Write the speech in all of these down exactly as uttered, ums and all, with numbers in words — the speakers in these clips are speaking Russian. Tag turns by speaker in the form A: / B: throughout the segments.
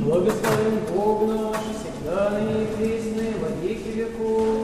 A: Благословен Бог наш, всегда ныне и присно, во веки веков.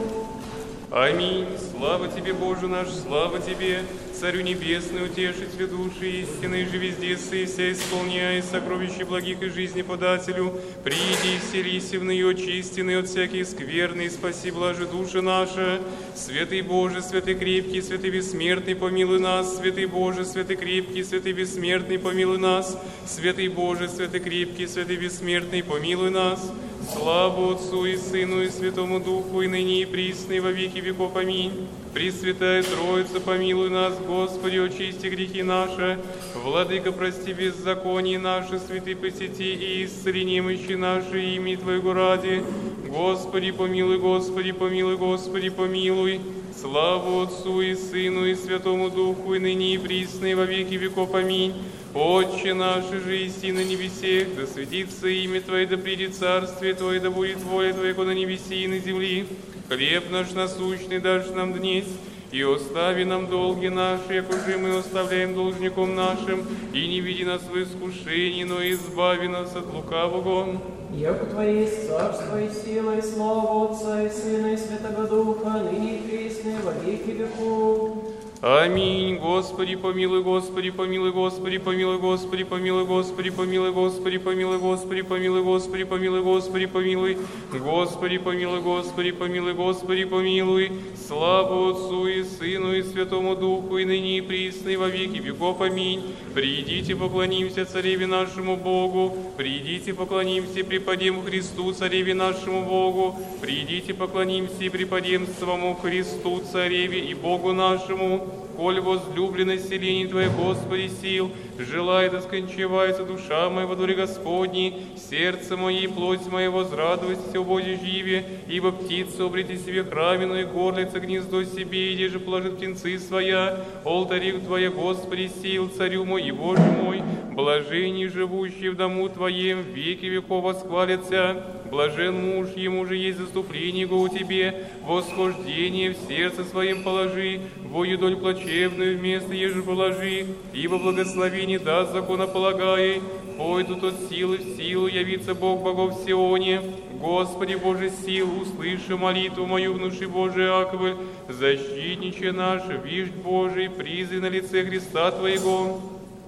B: Аминь. Слава Тебе, Боже наш, слава Тебе, Царю Небесный, утешителю души истины, же везде сы, вся исполняя сокровища благих и жизни подателю. Приди, вселись в ныне, очистины от всяких скверны, и спаси, блажи душа наша. Святый Боже, святый крепкий, святый бессмертный, помилуй нас. Святый Боже, святый крепкий, святый бессмертный, помилуй нас. Святый Боже, святый крепкий, святый бессмертный, помилуй нас. Славу Отцу и Сыну и Святому Духу, и ныне и присно, и во веки веков. Аминь. Пресвятая Троица, помилуй нас, Господи, очисти грехи наши. Владыка, прости беззаконие наши, святый посети и исцели немощи наши, имени Твоего ради. Господи, помилуй, Господи, помилуй, Господи, помилуй. Славу Отцу и Сыну и Святому Духу, и ныне и присно, и во веки веков. Аминь. Отче наш, же иси на небесех, да светится имя Твое, да придет царствие Твое, да будет воля Твоя, на небеси и на земли. Хлеб наш насущный дашь нам днесь, и остави нам долги наши, як уже мы оставляем должником нашим, и не веди нас в искушение, но избави нас от лукавого.
A: Яко Твое есть царство и сила, и слава Отца и Сына и Святого Духа, ныне и присно, и во веки веков.
B: Аминь. Господи, помилуй, Господи, помилуй, Господи, помилуй, Господи, помилуй, Господи, помилуй, Господи, помилуй, Господи, помилуй, Господи, помилуй, Господи, помилуй, Господи, помилуй, Господи, помилуй, Господи, помилуй. Славу Отцу и Сыну и Святому Духу, и ныне и присно, и во веки веков. Аминь. Придите, поклонимся Цареве нашему Богу, придите, поклонимся и преподем Христу, Цареве нашему Богу, придите, поклонимся и преподем самому Христу, Цареве и Богу нашему. Коль возлюблено селение Твое, Господи, сил, желай, да скончевается душа моя во дворе Господней, сердце мое и плоть моя возрадуйся в Божьей живе, ибо птица обрети себе храмину и горлица гнездо себе, и же положит птенцы своя, алтарь Твоя, Господи, сил, Царю мой и Боже мой, блаженней живущие в дому Твоем, веки веков восхвалятся. Блажен муж, ему же есть заступление его у Тебе, восхождение в сердце своем положи, вою доль плачевную вместо еже положи, ибо благословение даст законополагай, пойдут от силы в силу, явится Бог богов в Сионе. Господи Боже сил, услыши молитву мою, внуши Божий Яковль, защитниче наш, виждь Божий, призри на лице Христа Твоего.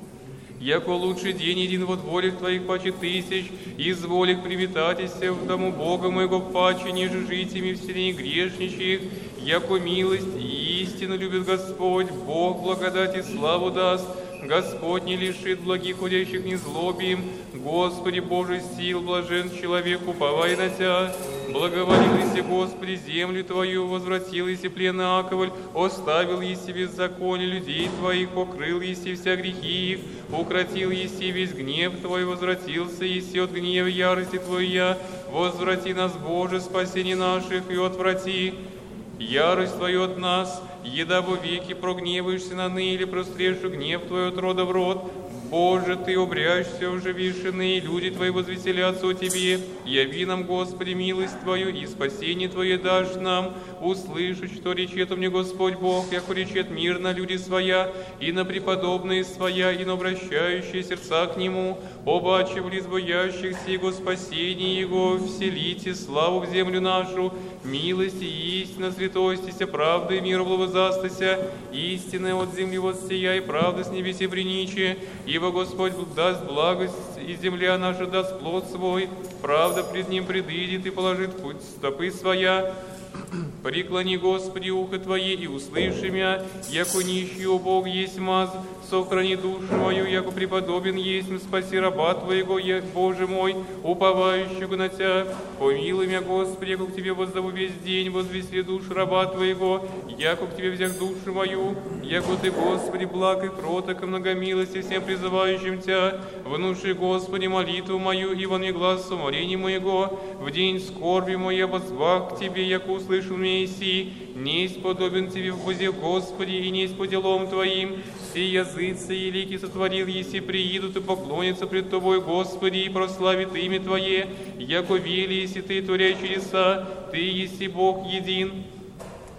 B: Яко лучший день един во дворях Твоих паче тысяч, изволих привитатися в дому Бога моего паче, ниже житиями в селении грешничьих, яко милость и истину любит Господь, Бог благодать и славу даст, Господь не лишит благих ходящих незлобием. Господи Боже сил, блажен человек, уповай на Тя. Благоволилися, Господи, землю Твою, возвратилися плен Иаковль, оставил еси беззаконие людей Твоих, покрыл еси вся грехи их, укротил еси весь гнев Твой, возвратился еси от гнева ярости Твоя, возврати нас, Боже, спасение наших, и отврати ярость Твою от нас, еда во веки прогневаешься на ны, или прострешу гнев Твой от рода в род. Боже, Ты обрящься в живишины, и люди Твои возвеселятся о Тебе. Яви нам, Господи, милость Твою, и спасение Твое дашь нам. Услышать, что речет мне Господь Бог, яко речет мир на люди Своя, и на преподобные Своя, и на обращающие сердца к Нему. Обаче в лиц боящихся Его спасение Его, вселите славу в землю нашу, милость и истина, святостися, правда и мир благозастася, истинная от земли воссия, и правда с небеси приниче, ибо Господь даст благость, и земля наша даст плод свой, правда пред Ним предыдет и положит путь стопы своя. Преклони, Господи, ухо Твое, и услыши мя, яко нищий, о Бог, есть маз, сохрани душу мою, яко преподобен есть, спаси раба Твоего, я, Боже мой, уповающего на Тя. Помилуй мя, Господи, яко к Тебе воззову весь день, возвесли душу раба Твоего, яко к Тебе взял душу мою, яко Ты, Господи, благ и кроток, и многомилости всем призывающим Тя. Внуши, Господи, молитву мою, и вон глаз уморения моего, в день скорби моей возвах к Тебе, яко услышал меня Иси, несть подобен Тебе в Бозе, Господи, и несть по делам Твоим. Все языцы и лики сотворил, еси приидут и поклонятся пред Тобой, Господи, и прославит имя Твое, яко вели, еси Ты, творяй чудеса, Ты еси Бог един.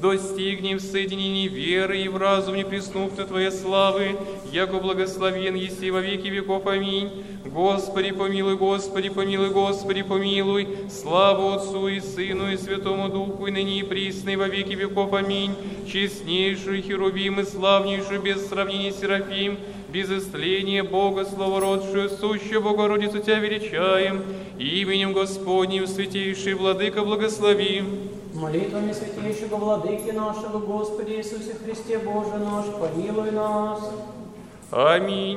B: достигнем в соединении веры и в разум непреснупной Твоей славы, яко благословен еси во веки веков. Аминь. Господи, помилуй, Господи, помилуй, Господи, помилуй. Слава Отцу и Сыну и Святому Духу, и ныне и присно, и во веки веков. Аминь. Честнейшую Херувим и славнейшую без сравнения Серафим, без истления Бога, словородшую, сущую Богородицу Тебя величаем, именем Господним, святейший Владыка, благослови.
A: Молитвами святейшего Владыки нашего, Господи Иисусе Христе Боже наш, помилуй нас.
B: Аминь.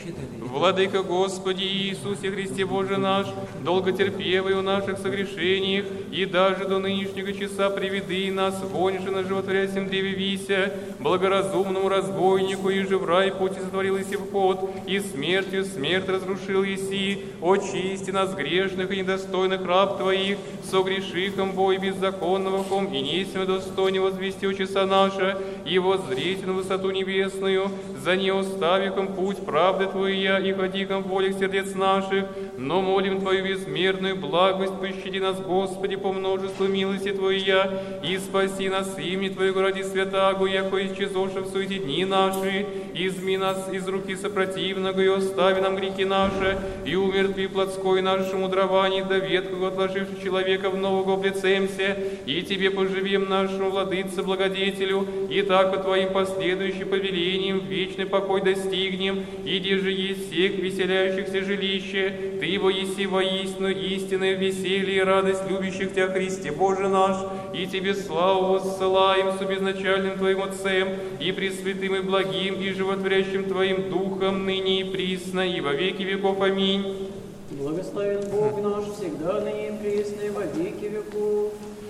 B: Владыка Господи Иисусе Христе Боже наш, долготерпевый у наших согрешениях, и даже до нынешнего часа приведи нас, воньше на животворящем древе вися, благоразумному разбойнику, и же в рай пути сотворил еси вход, и смертью смерть разрушил еси, очисти нас грешных и недостойных раб Твоих, согрешихом бой беззаконного ком, и несем достойно возвести у часа наша, и воззрите на высоту небесную, за неоставихом путь правды Твоя, и ходихом в волях сердец наших, но молим Твою безмерную благость, пощади нас, Господи, по множеству милости Твоя, и спаси нас имени Твоего ради святаго, яко исчезоша в суете дни наши, изми нас из руки сопротивного, и остави нам грехи наши, и умертви плотской нашему мудровании, до ветхого отложивши человека в нового облицемся, и Тебе поживем нашему владыце благодетелю, и так по Твоим последующим повелениям вечный покой достигнем, иди же есть всех веселяющихся жилище, Ты во еси воистину истинное веселье и радость любящих Тебя, Христе Боже наш, и Тебе славу воссылаем с безначальным Твоим Отцем, и пресвятым и благим, и животворящим Твоим Духом, ныне и присно, и во веки веков. Аминь.
A: Благословен Бог наш, всегда ныне и присно, и во веки веков.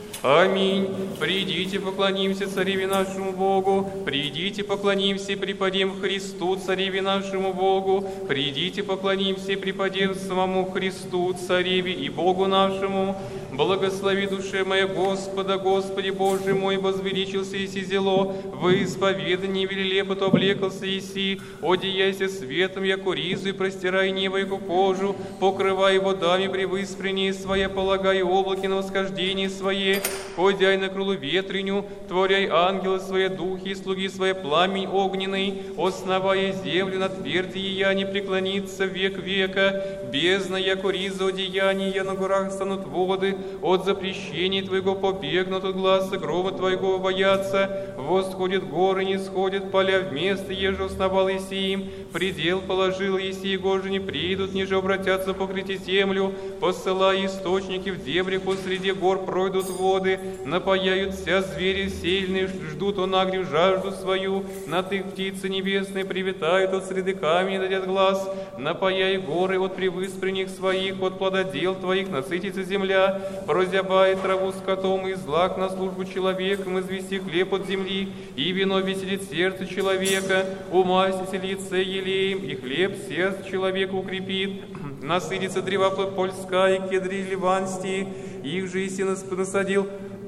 B: Аминь. Придите, поклонимся Цареве нашему Богу, придите, поклонимся и преподем Христу, Цареве нашему Богу, придите, поклонимся и преподем самому Христу, Цареве и Богу нашему. Благослови душе моя Господа, Господи Боже мой, возвеличился еси зело, во исповедании велелепоту облекался еси, одеяйся светом, яко ризу, и простирай небо, яко кожу, покрывай водами превыспренние свои, полагай облаки на восхождение свое, ходяй на крылу ветреню, творяй ангелы свои духи, и слуги свои пламень огненный, основая землю на тверди ея, не преклонится век века, бездна, яко риза одеяния, на горах станут воды, от запрещений Твоего побегнут, от гласа грома Твоего боятся, восходят горы, не сходят поля, вместо еже основал еси им, предел положил еси, и гоже не придут, ниже обратятся покрыть землю, посылая источники в дебри, посреди гор пройдут воды, напаяют вся звери сильные, ждут он агрив жажду свою, над их птицы небесные привитают, от среды камней дадят глаз, напаяй горы от превыспренних своих, от плододел Твоих насытится земля, прозябает траву скотом, и злак на службу человеком, извести хлеб от земли, и вино веселит сердце человека, умастите лице елеем, и хлеб сердце человека укрепит, насытится древа польская, и кедри ливанстии, их же истинно насадил.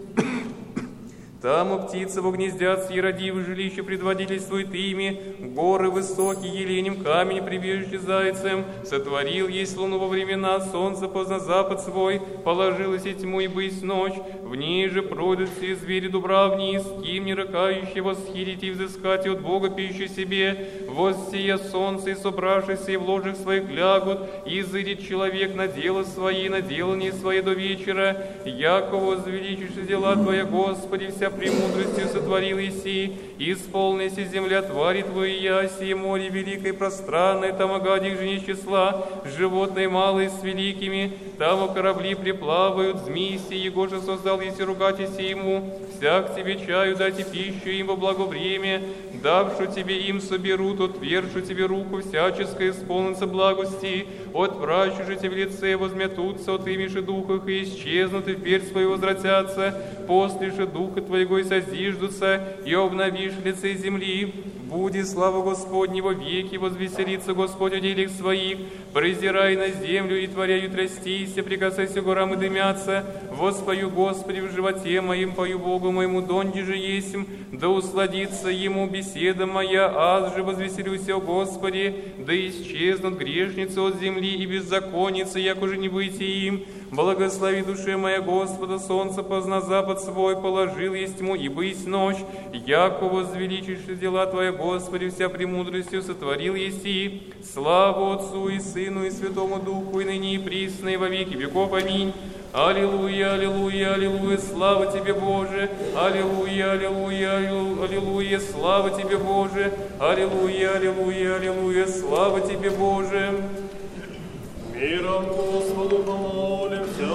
B: Там у птицы гнездятся, и родивы жилище предводительствует ими, горы высокие, еленем камень прибежище зайцем, сотворил есть луну во времена, солнце поздно запад свой, положилась и тьму, и бысь ночь, в ней же пройдут все звери дубравни, с кем не ракающие восхитить и взыскать от Бога пищу себе, воссия солнце, и собравшись и в ложах своих лягут, и изыдет человек на дело свои, на делание свое до вечера, яко возвеличишь дела Твоя, Господи, вся премудростью сотворил еси, исполнись земля твари Твоя, сие море великое пространное, там огадих же не числа, животные малые с великими, там корабли приплавают, змеи сии, Гоже создал, еси ругать еси ему, всяк тебе чаю дайте пищу им во благо время, давшу тебе им соберут, отвершу тебе руку всяческое, исполнится благости, отвращу же тебе лице, возметутся от имеши духах, и исчезнут, и вперь свою возвратятся, после же духа Твоего и созиждутся, и обновишь лице земли, Буди слава Господнего веки, возвеселится Господь о делах своих, презирай на землю и творяю трястися, прикасайся горам и дымятся, воспою Господи в животе моим, пою Богу моему, донде же есмь, да усладится ему беседа моя, аз же возвеселюсь о Господе, да исчезнут грешницы от земли и беззаконницы, як уже не быть им. Благослови душе моя Господа, солнце позна запад свой, положил есть тьму и быть ночь, яко возвеличишь дела Твоя, Господи, вся премудростью сотворил еси. Слава Отцу и Сыну и Святому Духу, и ныне и присно, и во веки веков. Аминь. Аллилуйя, аллилуйя, аллилуйя, слава Тебе, Боже! Аллилуйя, аллилуйя, аллилуйя, слава Тебе, Боже! Аллилуйя, аллилуйя, аллилуйя, слава Тебе, Боже!
C: Миром Господу помолимся.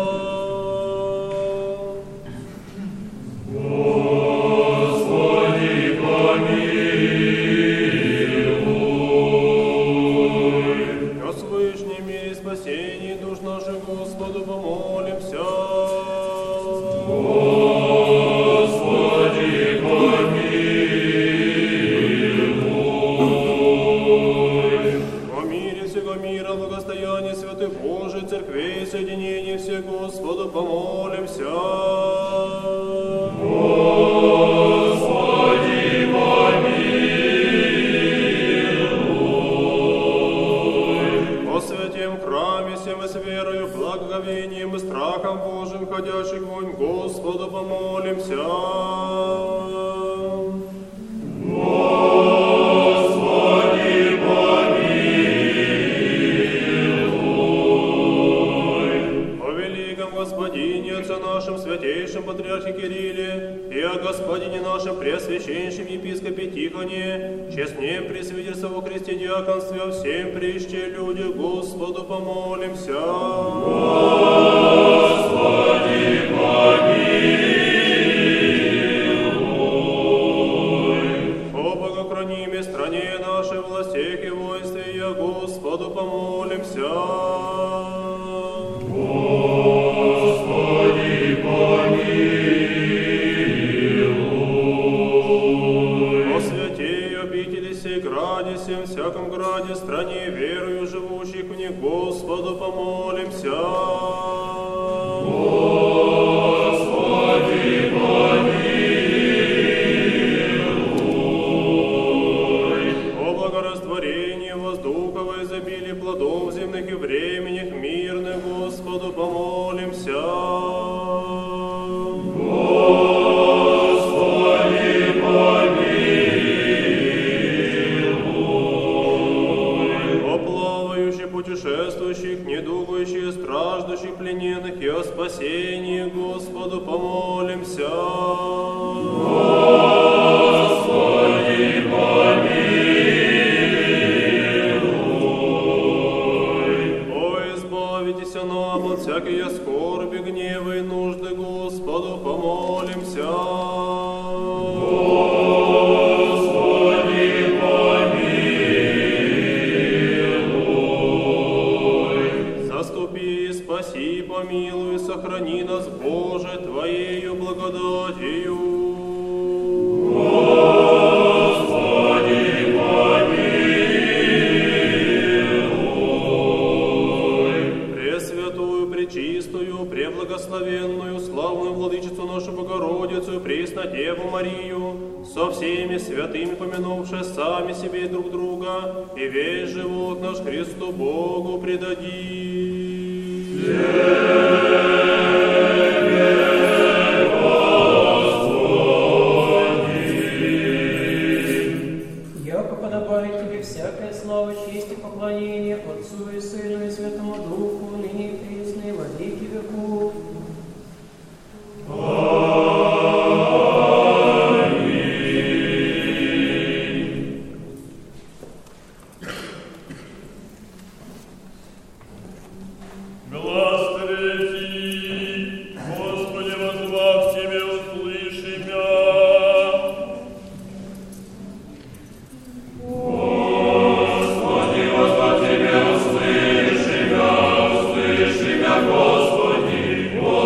C: Господи, помилуй. О свышнем мире спасении душ наших Господу помолимся. Господи, помилуй. О мире всего мира, благостоянии святых Божий, церквей, соединении всех Господу помолимся. Господи, помилуй. О святем храме всем и с верою, благоговением и страхом Божьим, ходящих вонь, Господу помолимся. Господи, помилуй. О великом Господине, Отце нашем, святейшем Патриархе Кирилле, и о Господине нашем, Преосвященнейшем Епископе Тихоне, честнем пресвитерстве во Христе диаконстве, о всем прище люди, Господу помолимся. Господи, помилуй. О богохранимой стране нашей, властях и воинстве, я Господу помолимся. Господи, помилуй. О святей обители сей граде, всем всяком граде, стране верою живущих в них, Господу помолимся. Господи, помилуй. О благорастворении воздуха, во изобилии плодов земных и временях мирных, Господу помолимся. Господи, помилуй. О плавающих, путешествующих, недугающих, страждущих, плененных, и о спасении, Господу помолимся. Господи, помилуй. О избавитесь нам от всякие скорби, гнева и нужды, Господу помолимся. Господи, помилуй. Заступи, спаси, помилуй, сохрани нас, Боже, Твоею благодатью. Господи, помилуй. Пресвятую, пречистую, преблагословенную, славную владычицу нашу Богородицу, Преснодеву Марию, со всеми святыми помянувши сами себе и друг друга, и весь живот наш Христу Богу предадим.
A: Яко подобает Тебе всякая слава, честь и поклонение Отцу и Сыну и Святому Духу, ныне и присно и во веки веков.
C: Глаз третий, Господи, воззвав к Тебе, услыши мя. Господи, воззвав к Тебе, услыши мя, услыши мя, Господи,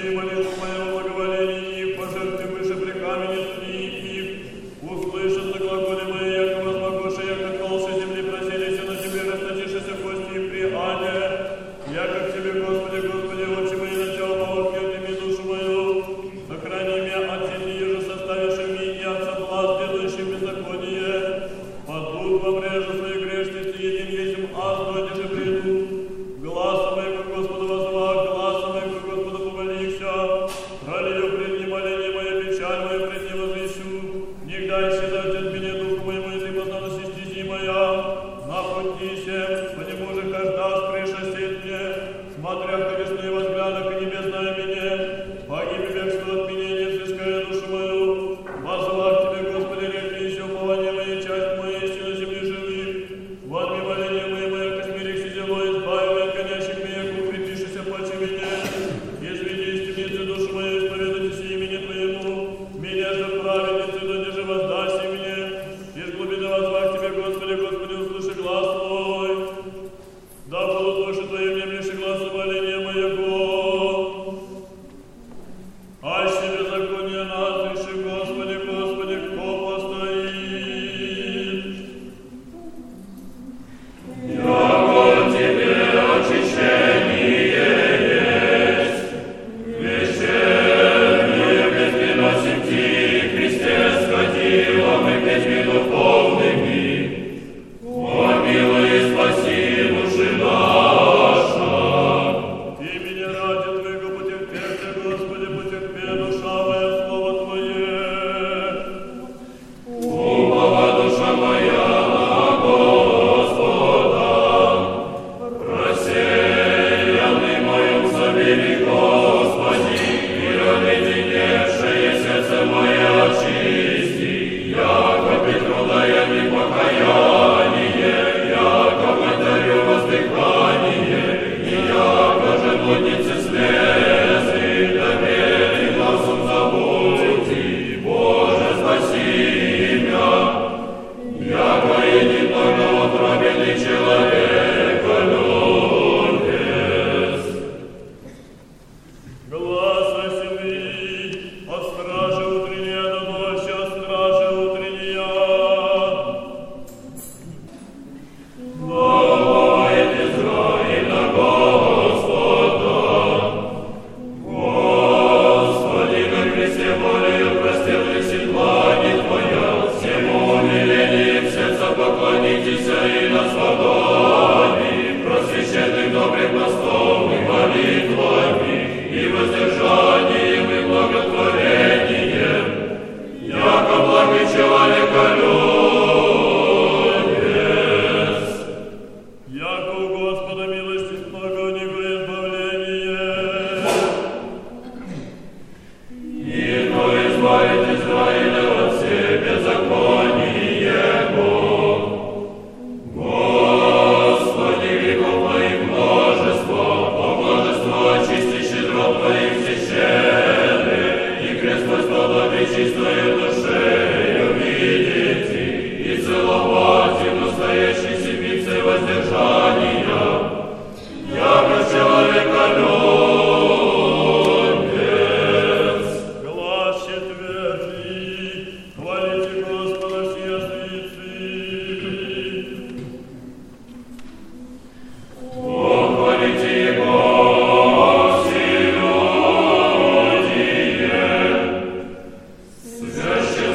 D: Священный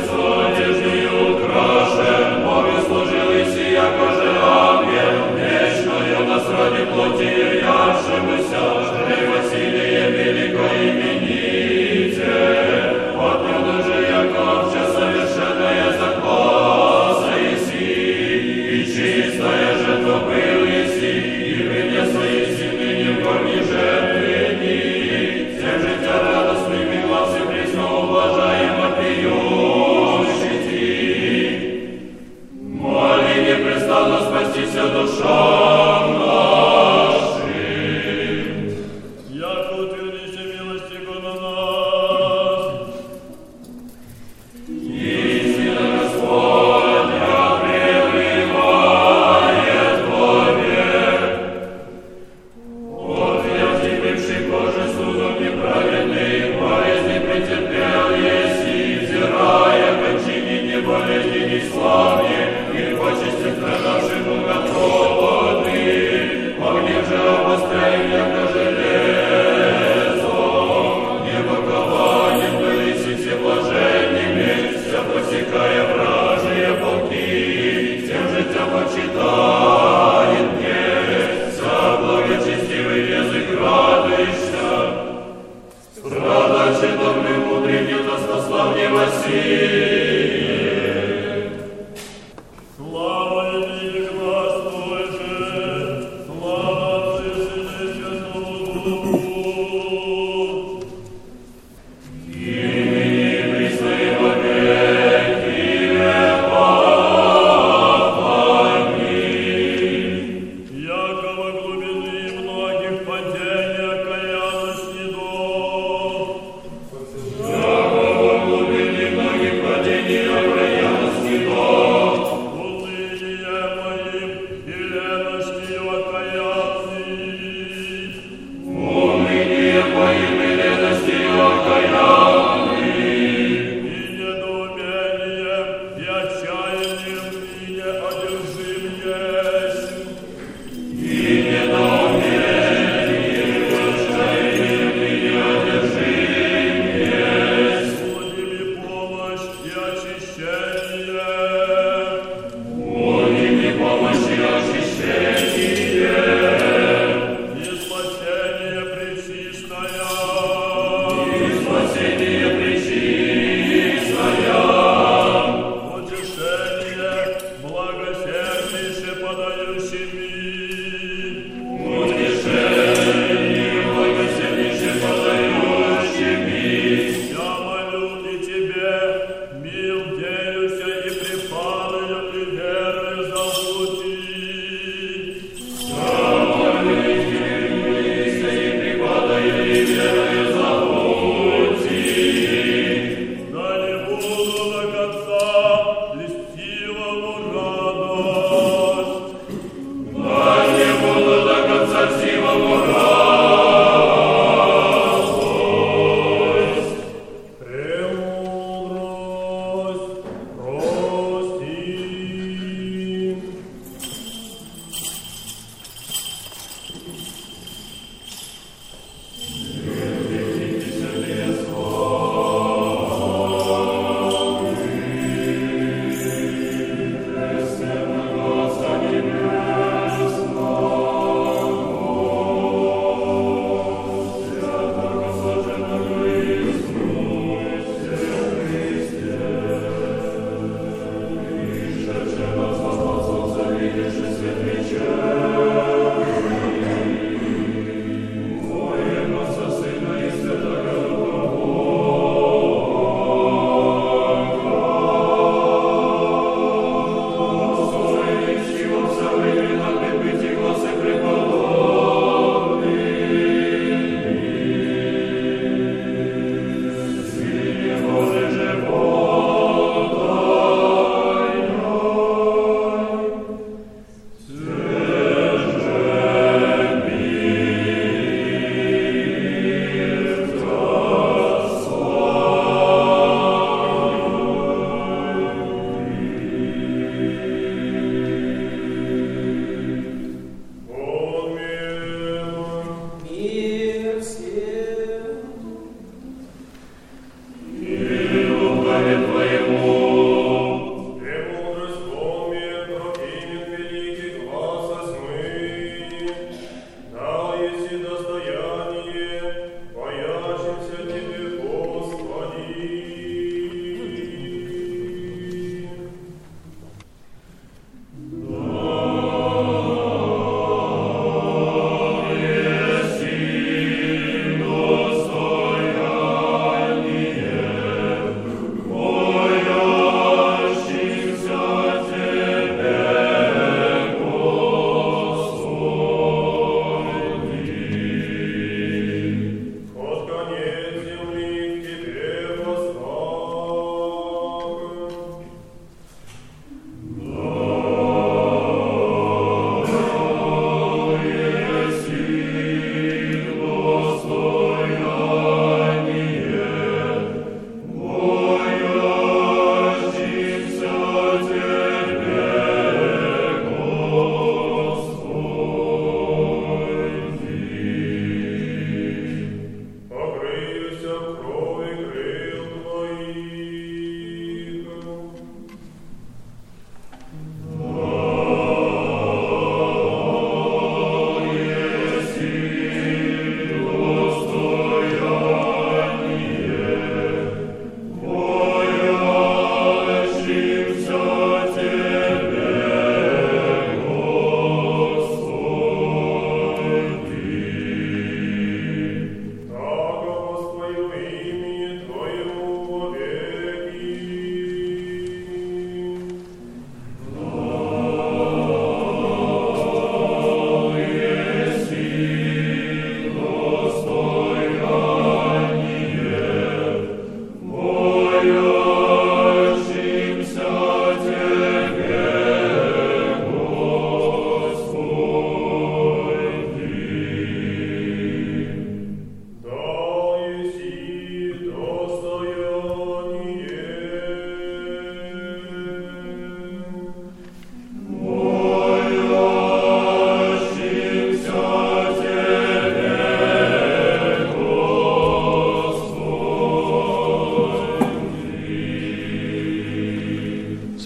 D: Страдачи добрый, мудрый, недостославней Василий. Слава тебе, Господи, слава Отцу и Сыну и Святому Духу.
E: Глубины многих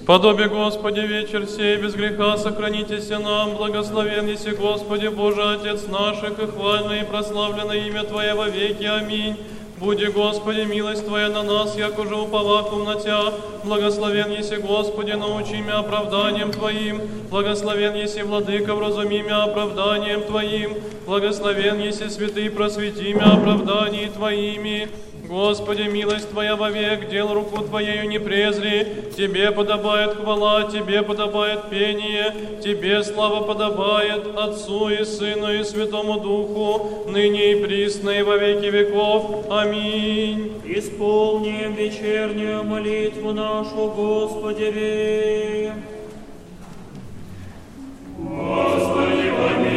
E: Подобие Господи вечер сей, без греха сохранитесь нам, благословен еси Господи Боже, Отец наших, и хвальное и прославленное имя Твое во веки. Аминь. Буди, Господи, милость Твоя на нас, як уже уповахом на Тя. Благословен еси, Господи, научи меня оправданием Твоим. Благословен еси, Владыка, вразуми меня оправданием Твоим. Благословен еси, Святый, просвети меня оправданием Твоими. Господи, милость Твоя вовек, дел руку Твоею не презри. Тебе подобает хвала, Тебе подобает пение, Тебе слава подобает Отцу и Сыну и Святому Духу, ныне и присно и во веки веков. Аминь.
F: Исполним вечернюю молитву нашу Господи.
D: Господи,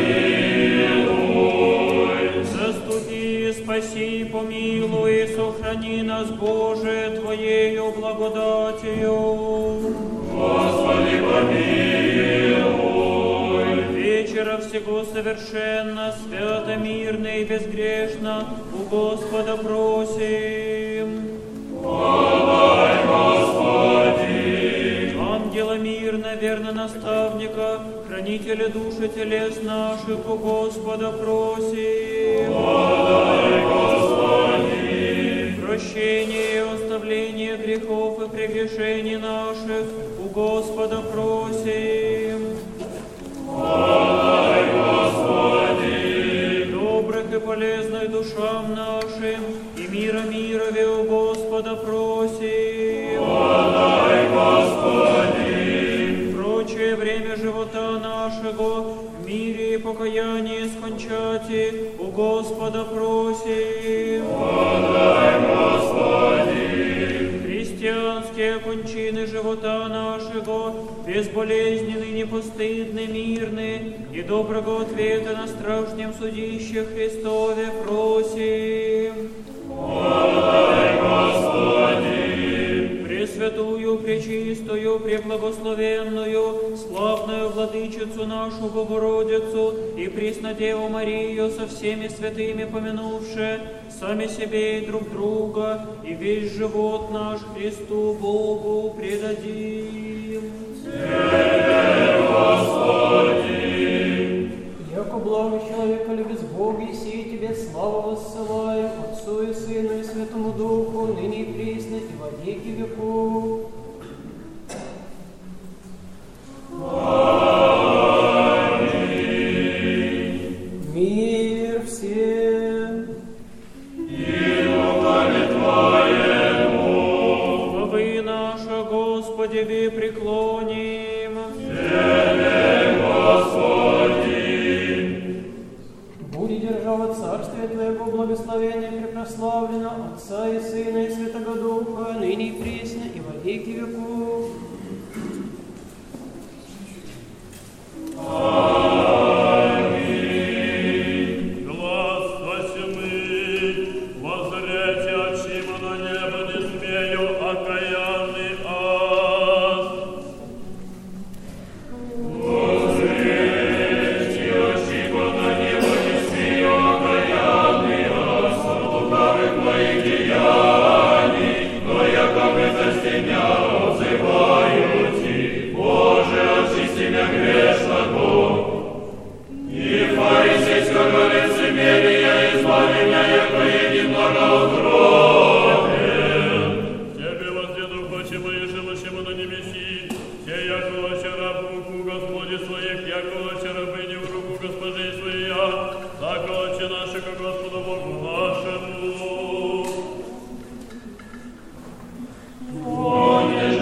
D: помилуй.
F: Заступи, спаси, помилуй, сохрани нас, Боже, Твоею благодатью.
D: Господи, помилуй.
F: Вечера всего совершенно, свято, мирно и безгрешно у Господа просим.
D: Подай, Господи.
F: Ангела мирно, верно наставника, хранителя души телес наших у Господа просим.
D: Подай, Господи.
F: Прощение и оставление грехов и прегрешений наших у Господа просим.
D: Подай, Господи.
F: Добрых и полезных душам нашим и мира мирове у Господа просим.
D: Подай, Господи.
F: Прочее время живота нашего в мире и покаянии скончати у Господа просим.
D: Подай, Господи.
F: Христианские кончины живота нашего, безболезненный, непостыдный, мирный и доброго ответа на страшном судище Христове просим.
D: Подай, Господи.
F: Пресвятую, пречистую, преблагословенную, славную Владычицу нашу Богородицу и Преснодеву Марию со всеми святыми помянувши, сами себе и друг друга, и весь живот наш Христу Богу предадим.
D: Тебе, Господи.
A: Яко благо человека любит Бог, и сей Тебе славу воссылаем, Отцу и Сыну и Святому Духу, ныне и присно, и во веки веков.
D: Аминь.
A: Мир всем.
D: И духове Твоему.
F: Славы наша, Господи, Ви преклоним.
D: Тебе, Господи.
A: Буди держава Царствия Твоего благословения препрославлено, Отца и Сына и Святого Духа, ныне и присно, и во веки веков.
D: Аминь.
G: Глаз восьмый, воззрете очима на небо не смею, окаянный ас.
D: Воззрите очима на небо не смею, окаянный ас, от лукавых моих деяний, но якобы застемя отзываете, Боже, очисти меня грешного. И фарисейского лицемерия избави меня, яко един благоутробен.
G: Тебе воздену хочемо и живущему на небеси, те, яко очи раб в руку Господи своих, яко очи рабыни в руку госпожи своя, так очи наши ко Господу Богу нашему.
D: Он не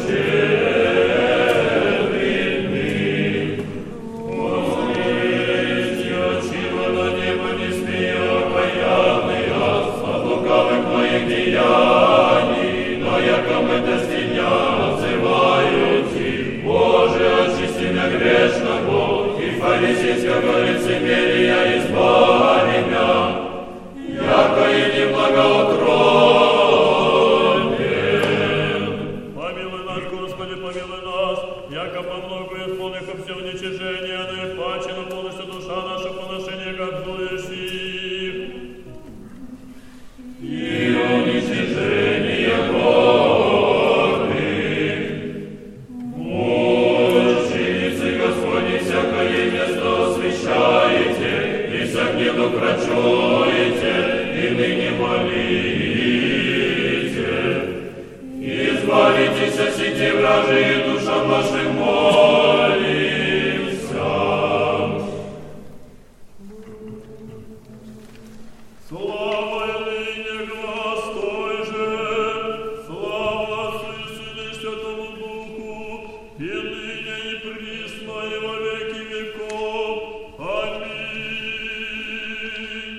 D: деяний, но яко мы достигня отзываете, Боже, очисти меня грешного, и фарисейского лицемерия избави меня, яко един благоутробен.
G: Помилуй нас, Господи, помилуй нас, яко по многу исполних все уничижения, но и паче на полностью душа наша поношение, как дующих.
D: И уничижение все вражьи душам нашим молимся.
G: Слава и ныне глас той же, слава Отцу и Сыну и Святому Духу, и ныне и присно и во веки веков. Аминь.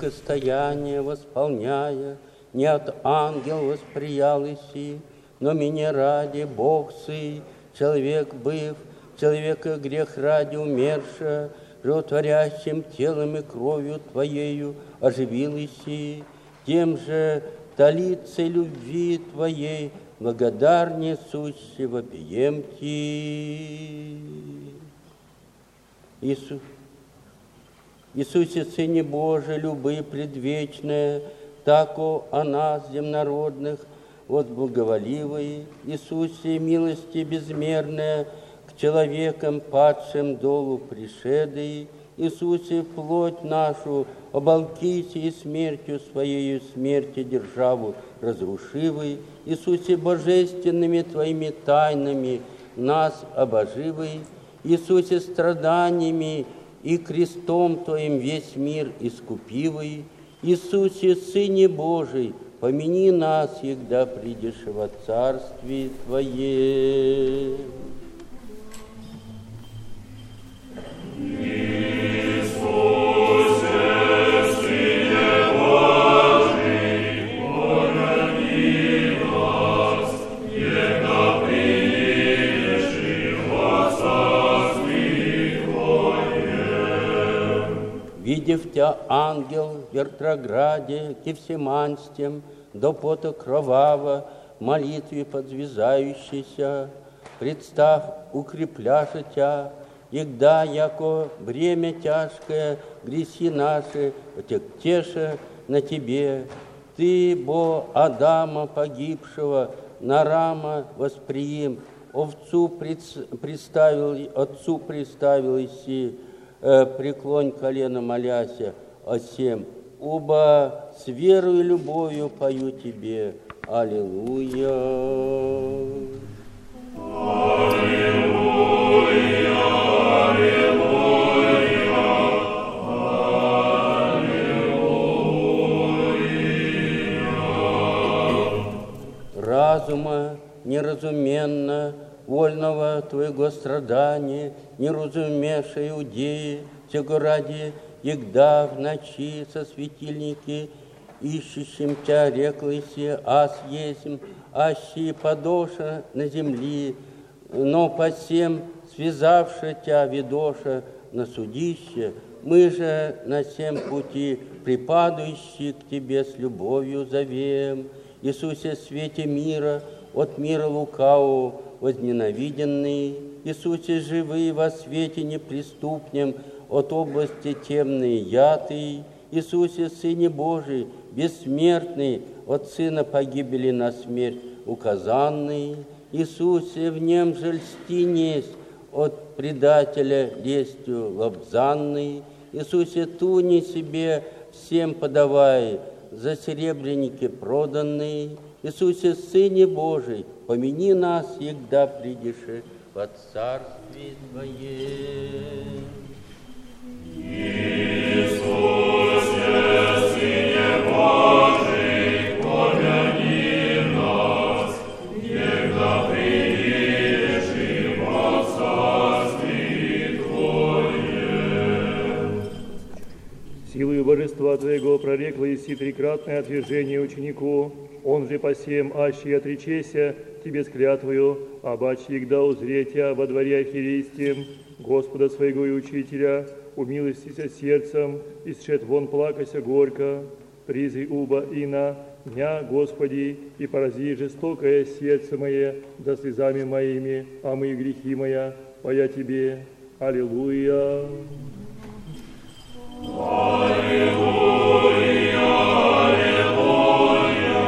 H: благостояние восполняя, не от ангел восприял иси, но меня ради Бог сы, человек быв, человека грех ради умерша, животворящим телом и кровью Твоею оживил иси, тем же талицей любви Твоей благодарнее сущи вопием Ти. Иисус, Иисусе, Сыне Божий, любы предвечная, тако о нас, земнородных, вот благоволивый, Иисусе, милости безмерная, к человекам падшим долу пришедой, Иисусе, плоть нашу, оболкися и смертью Своею смерти державу разрушивый, Иисусе, божественными Твоими тайнами нас обоживый, Иисусе, страданиями и крестом Твоим весь мир искупивый, Иисусе, Сыне Божий, помяни нас, егда придешь во Царствие Твое. Видев Тя, ангел, в Вертрограде, Кевсиманстем, до пота кроваво, молитве подвязающийся, представ, укрепляша Тя, егда, яко бремя тяжкое, греси наши, отектеша на Тебе, Ты, бо Адама погибшего, на рама восприим, овцу представил, отцу представил иси, преклонь колено, моляся о сем, оба с верою и любовью пою Тебе. Аллилуйя.
D: Аллилуйя, аллилуйя, аллилуйя.
H: Разума неразуменно, вольного Твоего страдания, не разумевшей иудеи, сего ради, егда в ночи со светильники, ищущим Тя реклыси, ас есмь, аще подоша на земли, но по всем связавши Тя ведоша на судище, мы же на всем пути припадающие к Тебе с любовью зовем. Иисусе, свете мира, от мира лукавого возненавиденный, Иисусе, живый во свете неприступнем, от области темной ятый, Иисусе, Сыне Божий, бессмертный, от Сына погибели на смерть указанный, Иисусе, в нем же льсти несть, от предателя лестью лобзанный, Иисусе, туни себе всем подавай, за серебряники проданный, Иисусе, Сыне Божий, помяни нас, егда придешь во Царствие Твое.
D: Иисусе, Сыне Божий, помяни нас, егда придешь во Царствие Твое.
I: Силою божества Твоего прорекло еси трикратное отвержение ученику, он же по сем аще отречеся Тебе с клятвою, обаче егда узретя во дворе архиерейским Господа своего и Учителя, умилостися сердцем, исшед вон плакася горько, призри уба ина, дня, Господи, и порази жестокое сердце мое, да слезами моими, а мои грехи моя, поя Тебе. Аллилуйя.
D: Аллилуйя, аллилуйя,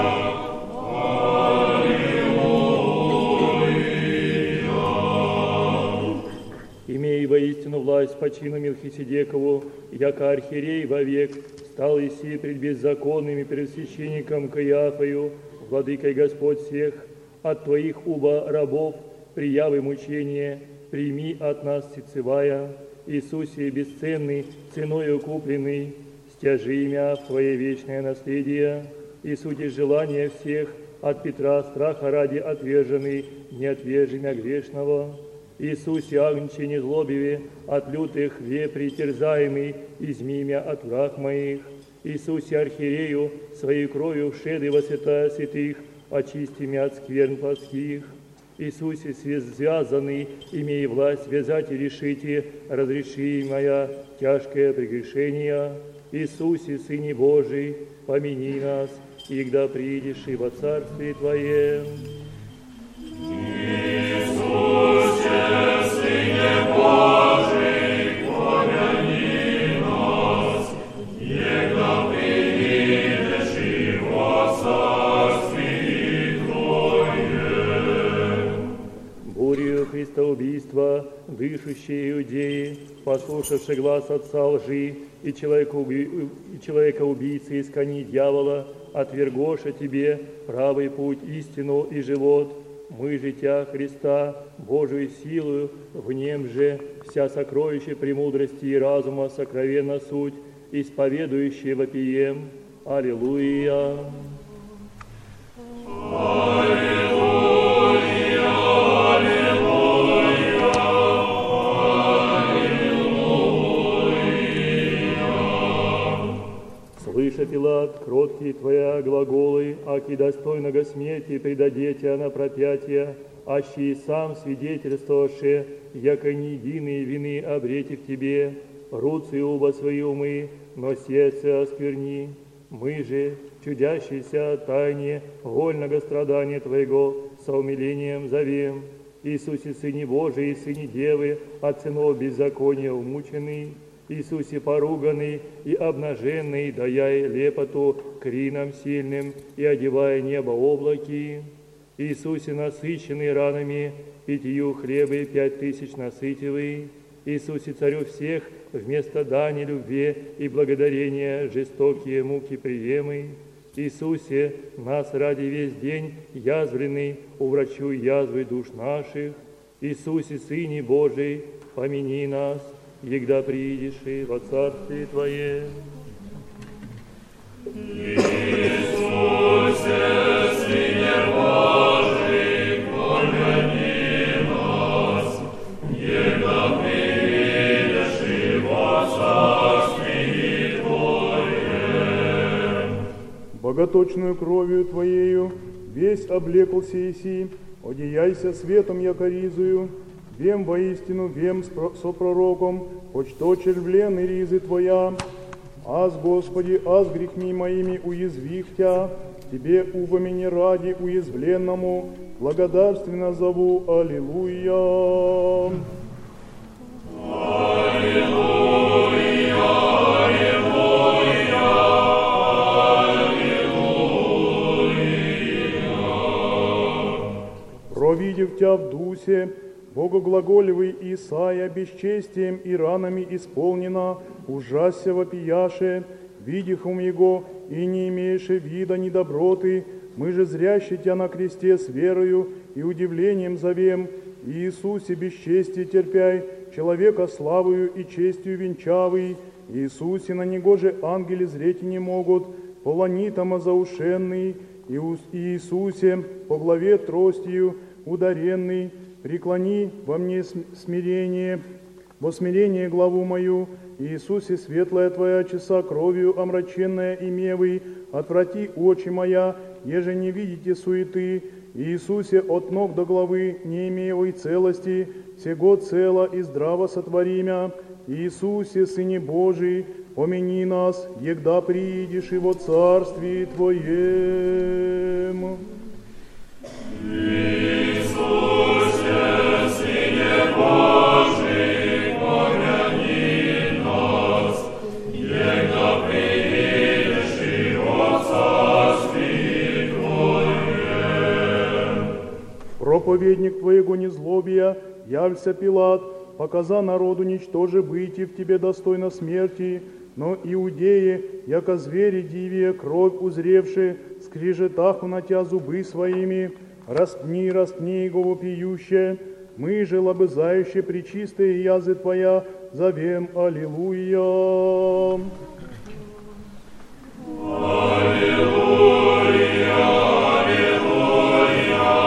D: аллилуйя.
I: Имея воистину власть по чину Мелхиседекову, яко архиерей вовек, стал иси пред беззаконными первосвященником Каиафою, владыкой Господь всех, от Твоих уба рабов, приявы мучения, прими от нас сецевая, Иисусе бесценный, ценою купленный, стяжи имя в Твое вечное наследие, и сути желания всех, от Петра страха ради отверженный, не отвержи мя грешного. Иисусе агнче незлобиве, от лютых ве притерзаемый, изми мя от враг моих. Иисусе архиерею, своей кровью вшедый во святая святых, очисти меня от скверн плотских. Иисусе связанный, имей власть вязать и решите, разреши моя тяжкое прегрешение. Иисусе, Сыне Божий, помяни нас, игда придешь и во Царствие Твое.
D: Иисусе, Сыне Божий, помяни нас, егда придешь и во Царствие Твое.
I: Бурью христоубийства, дышащие иудеи, послушавши глаз отца лжи и человека-убийцы из кони дьявола, отвергоша тебе правый путь, истину и живот, мы же Тя, Христа, Божию силою, в нем же вся сокровища премудрости и разума сокровенна суть, исповедующие вопием. Аллилуйя!
D: Аллилуйя! Аллилуйя! Аллилуйя!
I: Слыша, Пилат, кроткие Твоя глаголы, аки достойного смерти предадете на пропятие, аще и сам свидетельствовавши, яко ни единые вины обрети в Тебе, руцы оба свои умы, но сердце оскверни. Мы же, чудящиеся тайне вольного страдания Твоего, со умилением зовем. Иисусе, Сыне Божий, Сыне Девы, от сынов беззакония умученный, Иисусе поруганный и обнаженный, даяй лепоту крином сильным и одевая небо облаки. Иисусе, насыщенный ранами, питью хлебы пять тысяч насытивый. Иисусе, Царю всех, вместо дани любви и благодарения жестокие муки приемы. Иисусе, нас ради весь день язвленный, уврачуй язвы душ наших. Иисусе, Сыне Божий, помяни нас, егда приидешь и во Царствие Твое.
D: Иисусе, Сыне Божий, помяни нас, егда приидешь и во Царствие Твое.
J: Боготочную кровью Твоею весь облеклся еси, одеяйся светом якоризую, вем воистину, вем со пророком, почто червлен и ризы Твоя. Аз, Господи, аз грехми моими уязвих Тя, Тебе убами не ради уязвленному, благодарственно зову. Аллилуйя.
D: Аллилуйя, аллилуйя, аллилуйя.
J: Провидев Тя в дусе, Богоглаголевый Исаия бесчестием и ранами исполнена, ужася вопияше, видихом Его и не имееше вида ни доброты, мы же зрящи Тя на кресте с верою и удивлением зовем, Иисусе бесчестие терпяй, человека славою и честью венчавый, Иисусе на Него же ангели зреть не могут, полонитома заушенный, и Иисусе по главе тростью ударенный, преклони во мне смирение, во смирение главу мою, Иисусе, светлая Твоя часа кровью омраченная и мевой, отврати очи моя, еже не видите суеты, Иисусе, от ног до головы, не имея целости, сего цело и здраво сотворимя, Иисусе, Сыне Божий, помяни нас, егда приидешь и во Царствие Твоем.
D: Иисусе, Сыне Божий, помяни нас, егда приидешь и во Царствие Твое.
J: Проповедник Твоего незлобия, явься Пилат, показа народу ничтоже быти в Тебе достойно смерти, но иудеи, яко звери дивие, кровь узревши, скрижетаху на Тя зубы своими, растни, растни его вопиюще, мы же, лобызающие пречистые язы Твоя, зовем Аллилуйя.
D: Аллилуйя, аллилуйя,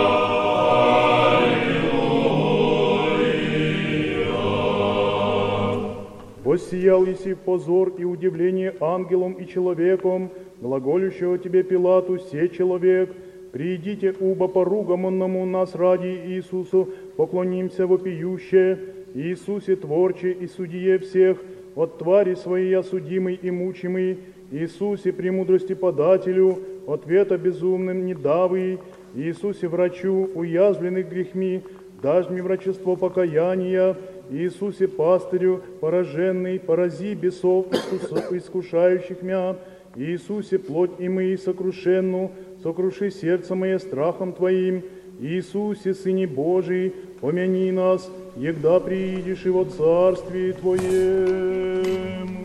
D: аллилуйя.
J: Во воссиял еси в позор и удивление ангелом и человеком, глаголющего тебе Пилату, се человек, придите, уба поругамонному нас ради Иисусу, поклонимся вопиюще, Иисусе Творче и Судье всех, от твари своей осудимый и мучимый, Иисусе премудрости подателю, ответа безумным недавый, Иисусе врачу, уязвленных грехми, дашь мне врачество покаяния, Иисусе пастырю, пораженный, порази бесов, искушающих мя, Иисусе плоть и мы сокрушенну, сокруши сердце мое страхом Твоим, Иисусе, Сыне Божий, помяни нас, егда приидешь и во Царствие Твоем.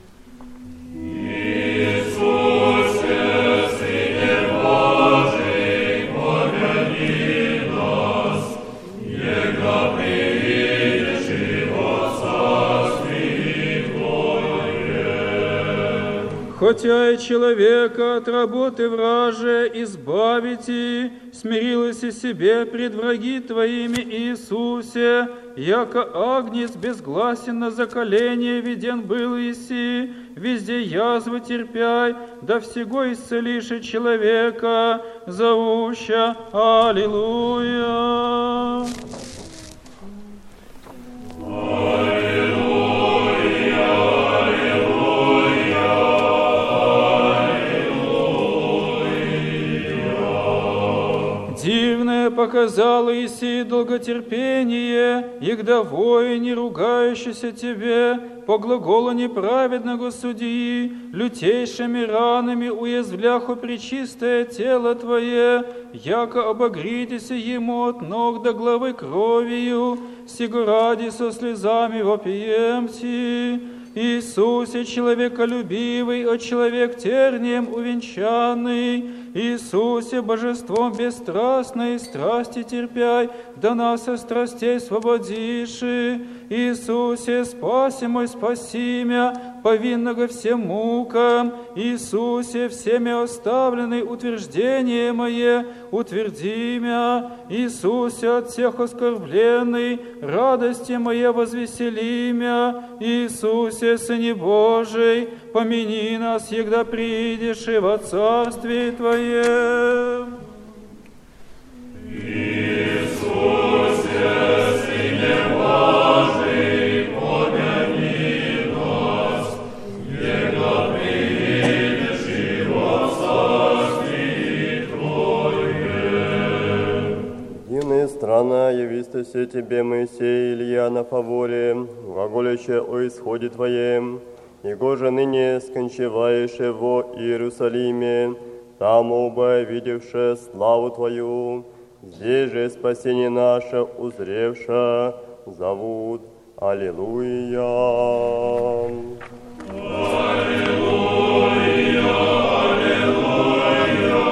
D: Иисусе, Сыне Божий, помяни нас, егда приидешь и во Царствие Твоем.
K: Хотя и человека от работы враже избавите, смирилась и себе пред враги Твоими, Иисусе, яко агнец безгласен на заколение виден был иси, везде язвы терпяй, да всего исцелишь человека, зовуща Аллилуйя. Дивное показало Иси долготерпение, егда воин, не ругающийся тебе, по глаголу неправедного судьи, лютейшими ранами уязвляху пречистое тело Твое, яко обогритесь ему от ног до головы кровью, сего ради со слезами вопиемте. Иисусе, человеколюбивый, от человек тернием увенчанный, Иисусе, божеством бесстрастной, страсти терпяй, да нас от страстей свободиши. Иисусе, спаси мой, спаси мя, повинного всем мукам. Иисусе, всеми оставленный утверждение мое, утверди мя. Иисусе, от всех оскорбленный, радости моей возвесели мя. Иисусе, Сыне Божий, помяни нас, егда придешь и во Царствие Твое.
D: Иисусе, Сыне Божий, помяни нас, егда придешь и во Царствие Твое.
L: Дивная страна, явистося тебе, Моисей, Илья на фаворе, глаголяще о исходе Твоем, его же ныне скончеваешь во Иерусалиме, там оба, видевши славу Твою, здесь же спасение наше узревша, зовут Аллилуйя.
D: Аллилуйя, Аллилуйя,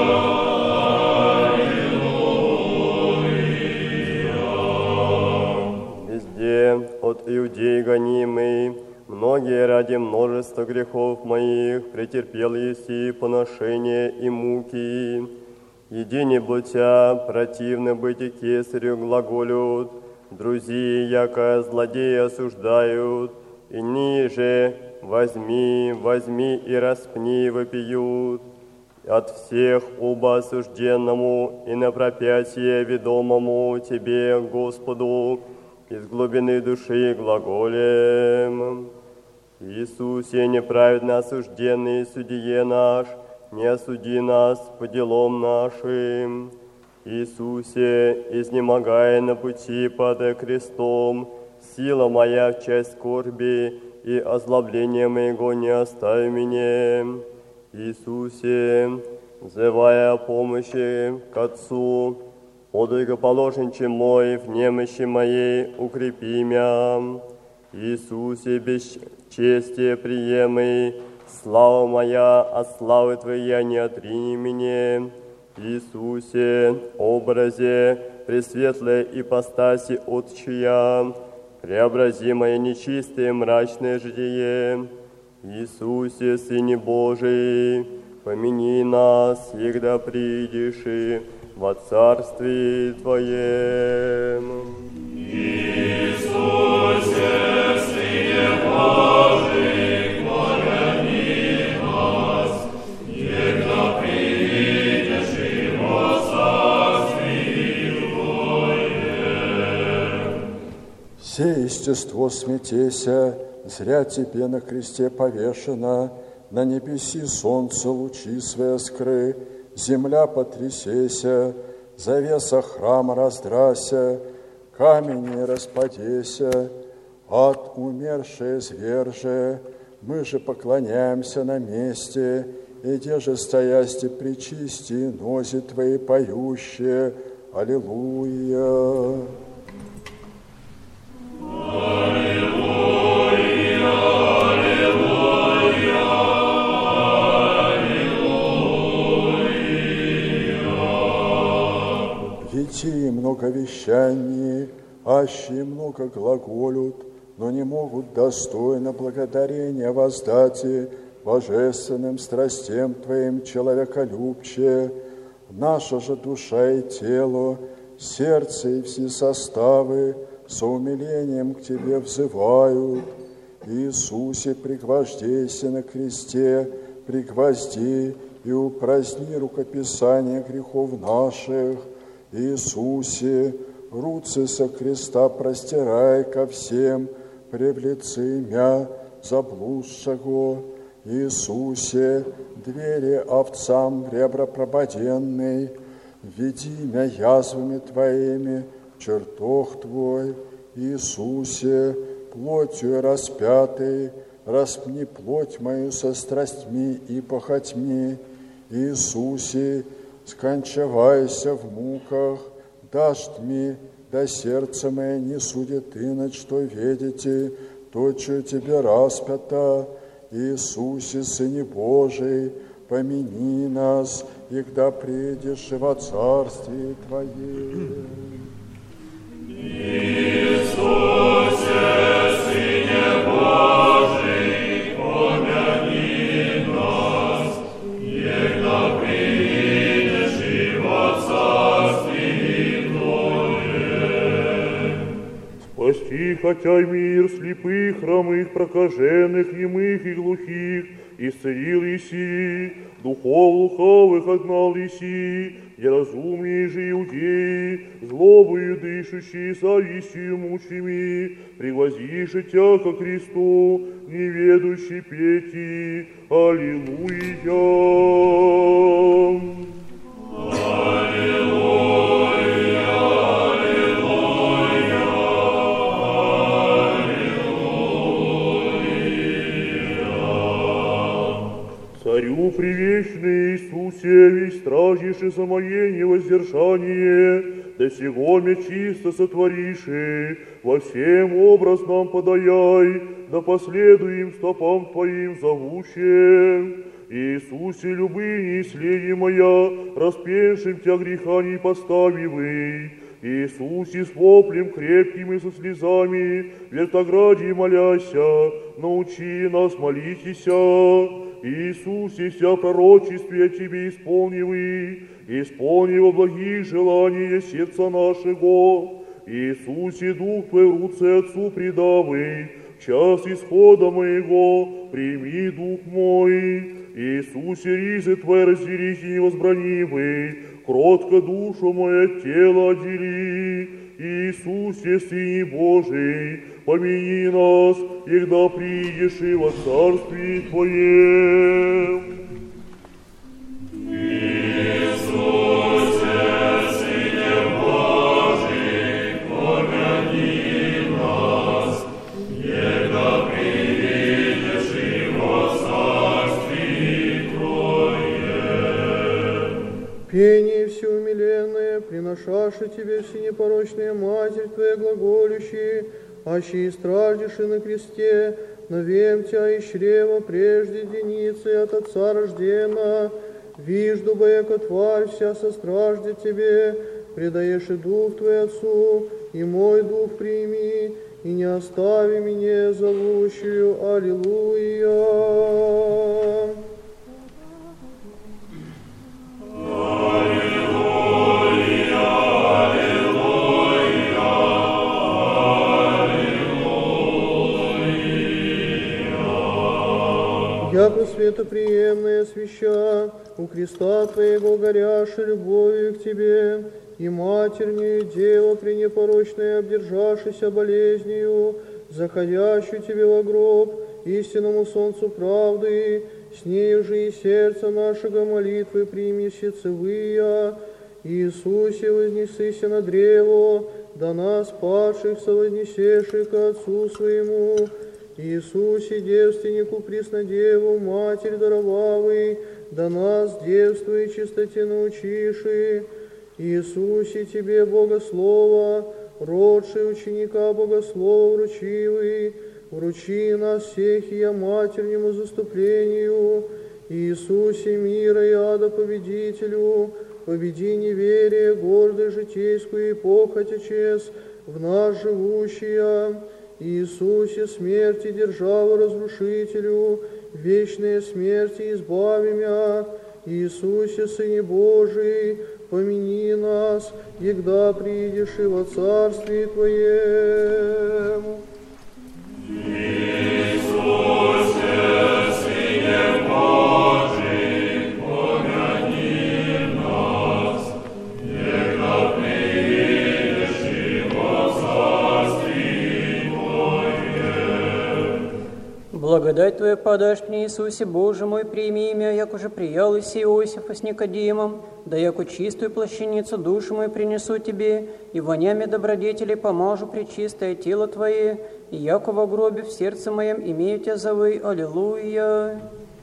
D: Аллилуйя.
L: Везде от иудей гонимый, многие ради множества грехов моих претерпел еси поношение и муки. Едине блудя, противно быть и кесарю глаголют, друзи, яко злодеи осуждают, и ниже возьми, возьми и распни вопиют. От всех оба осужденному и на пропятие ведомому Тебе, Господу, из глубины души глаголем. Иисусе, неправедно осужденный судье наш, не осуди нас по делам нашим. Иисусе, изнемогая на пути под крестом, сила моя в часть скорби, и озлобление моего не остави меня. Иисусе, взывая о помощи к Отцу, о благоположниче мой, в немощи моей укрепи мя. Иисусе, бесчестие приемый, слава моя, от славы Твоей не отрини меня. Иисусе, образе, пресветлой ипостаси Отчия, преобрази мое нечистое мрачное житие. Иисусе, Сыне Божий, помяни нас, егда придешь и во Царствие Твоем.
D: Иисусе, Сыне Божий,
M: естество смятеся, зря тебе на кресте повешено, на небеси солнце лучи свои скры, земля потрясеся, завеса храма раздрася, камени распадеся, ад умершее зверже, мы же поклоняемся на месте, и где же стоясти причисти, нози твои поющие, аллилуйя. Веди много вещаний, аще много глаголют, но не могут достойно благодарения воздать божественным страстям Твоим человеколюбче. Наша же душа и тело, сердце и все составы со умилением к Тебе взывают. Иисусе, пригвождейся на кресте, пригвозди и упраздни рукописание грехов наших. Иисусе, руцы со креста простирай ко всем, привлеци мя заблудшего. Иисусе, двери овцам в ребра прободенный, введи мя язвами Твоими чертог Твой. Иисусе, плотью распятый, распни плоть мою со страстьми и похотьми. Иисусе, скончавайся в муках, дашь тьми, да сердце мое не судит иначе, что видите, то, что тебе распято. Иисусе, Сыне Божий, помяни нас, и когда придешь во Царствие Твое.
D: Иисусе, Сыне Божий, помяни нас, и когда придешь во Царствие Твое.
J: Спасти хотя мир слепых, хромых, прокаженных, немых и глухих, исцелил Иси, духов лукавых отгнал Иси, и разумнее же иудеи, злобою дышащие, совестью мучими, привозишь тя ко кресту, неведущий пети. Аллилуйя! Царю привечный Иисусе, весь стражише за мое невоздержание, да сего мя чисто сотвориши, во всем образ нам подаяй, да последуем стопам Твоим зовущим. Иисусе, любы неследие моя, распеншим Тя греха не поставивый. Иисусе, с воплем крепким и со слезами, в вертограде моляся, научи нас молитеся. Иисусе, вся пророчествие Тебе исполнивый, исполни во благих желания сердца нашего. Иисусе, Дух Твой в руце Отцу предавый, в час исхода моего прими Дух мой. Иисусе, ризы Твои раздерите невозбранимый, кротко душу мою от тела отдели. Иисусе, Сыне Божий, помяни нас, и когда придешь и во Царствие Твое.
D: Иисусе, Сыне Божий, помяни нас, и когда придешь и во Царствие Твое.
N: Пение всеумиленное, приношаше Тебе все непорочные Матерь Твоя глаголющие, аще и страждеши на кресте, навем Тя из чрева прежде деницы от Отца рождена. Вижду, бы, яко тварь вся состраждет Тебе, предаешь и Дух Твой Отцу, и мой Дух прими, и не остави меня зовущую. Аллилуйя. Яко светоприемное свеща, у креста Твоего горяши любовью к Тебе, и матернее Дева пренепорочная, обдержавшейся болезнью, заходящую Тебе во гроб, истинному солнцу правды, с нею же и сердце нашего молитвы прими сецевыя. Иисусе, вознесися на древо, до нас падших совознесеши к Отцу Своему. Иисусе, девственнику Преснодеву, Матерь даровавый, до нас девству и чистоте научиши. Иисусе, Тебе, Богослова, родший ученика Богослова вручивый, вручи нас всех и я матернему заступлению. Иисусе, мира и ада победителю, победи неверие, гордость житейскую и похоть честь в нас живущая. Иисусе, смерти державы разрушителю, вечные смерти избави мя. Иисусе, Сыне Божий, помяни нас, егда придешь и во Царстве Твоем.
D: Иисусе, Сыне Божий, помяни нас, егда придешь и во Царстве Твоем.
A: Благодать Твоя подашь мне, Иисусе, Боже мой, прими имя, як уже приял Иси Иосифа с Никодимом, да яку чистую плащаницу душу мою принесу Тебе, и вонями добродетелей помажу пречистое тело Твое, и яко во гробе в сердце моем имею Тебя зовы. Аллилуйя.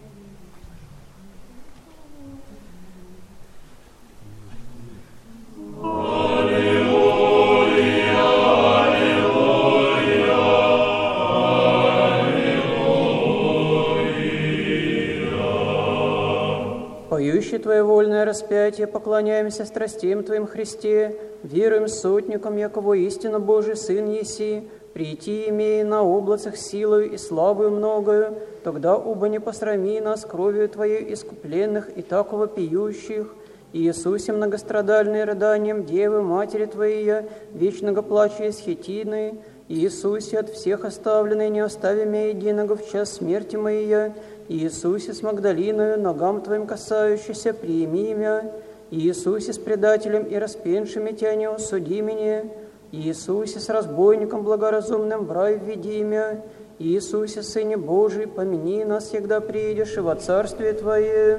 A: Поющий Твое вольное распятие, поклоняемся страстям Твоим, Христе, веруем сотникам, яково истинно Божий Сын еси, прийти имея на облацах силою и славою многою, тогда оба не посрами нас кровью Твоей искупленных и таково пьющих. Иисусе, многострадальный рыданием Девы, Матери Твоей, вечного плача из хитины, Иисусе, от всех оставленный, не остави меня единого в час смерти моей, Иисусе, с Магдалиною, ногам Твоим касающийся, приими меня, Иисусе, с предателем и распеншими Тебя не осуди меня, Иисусе, с разбойником благоразумным в рай введи меня, Иисусе, Сыне Божий, помяни нас, когда приедешь и во Царствие Твое.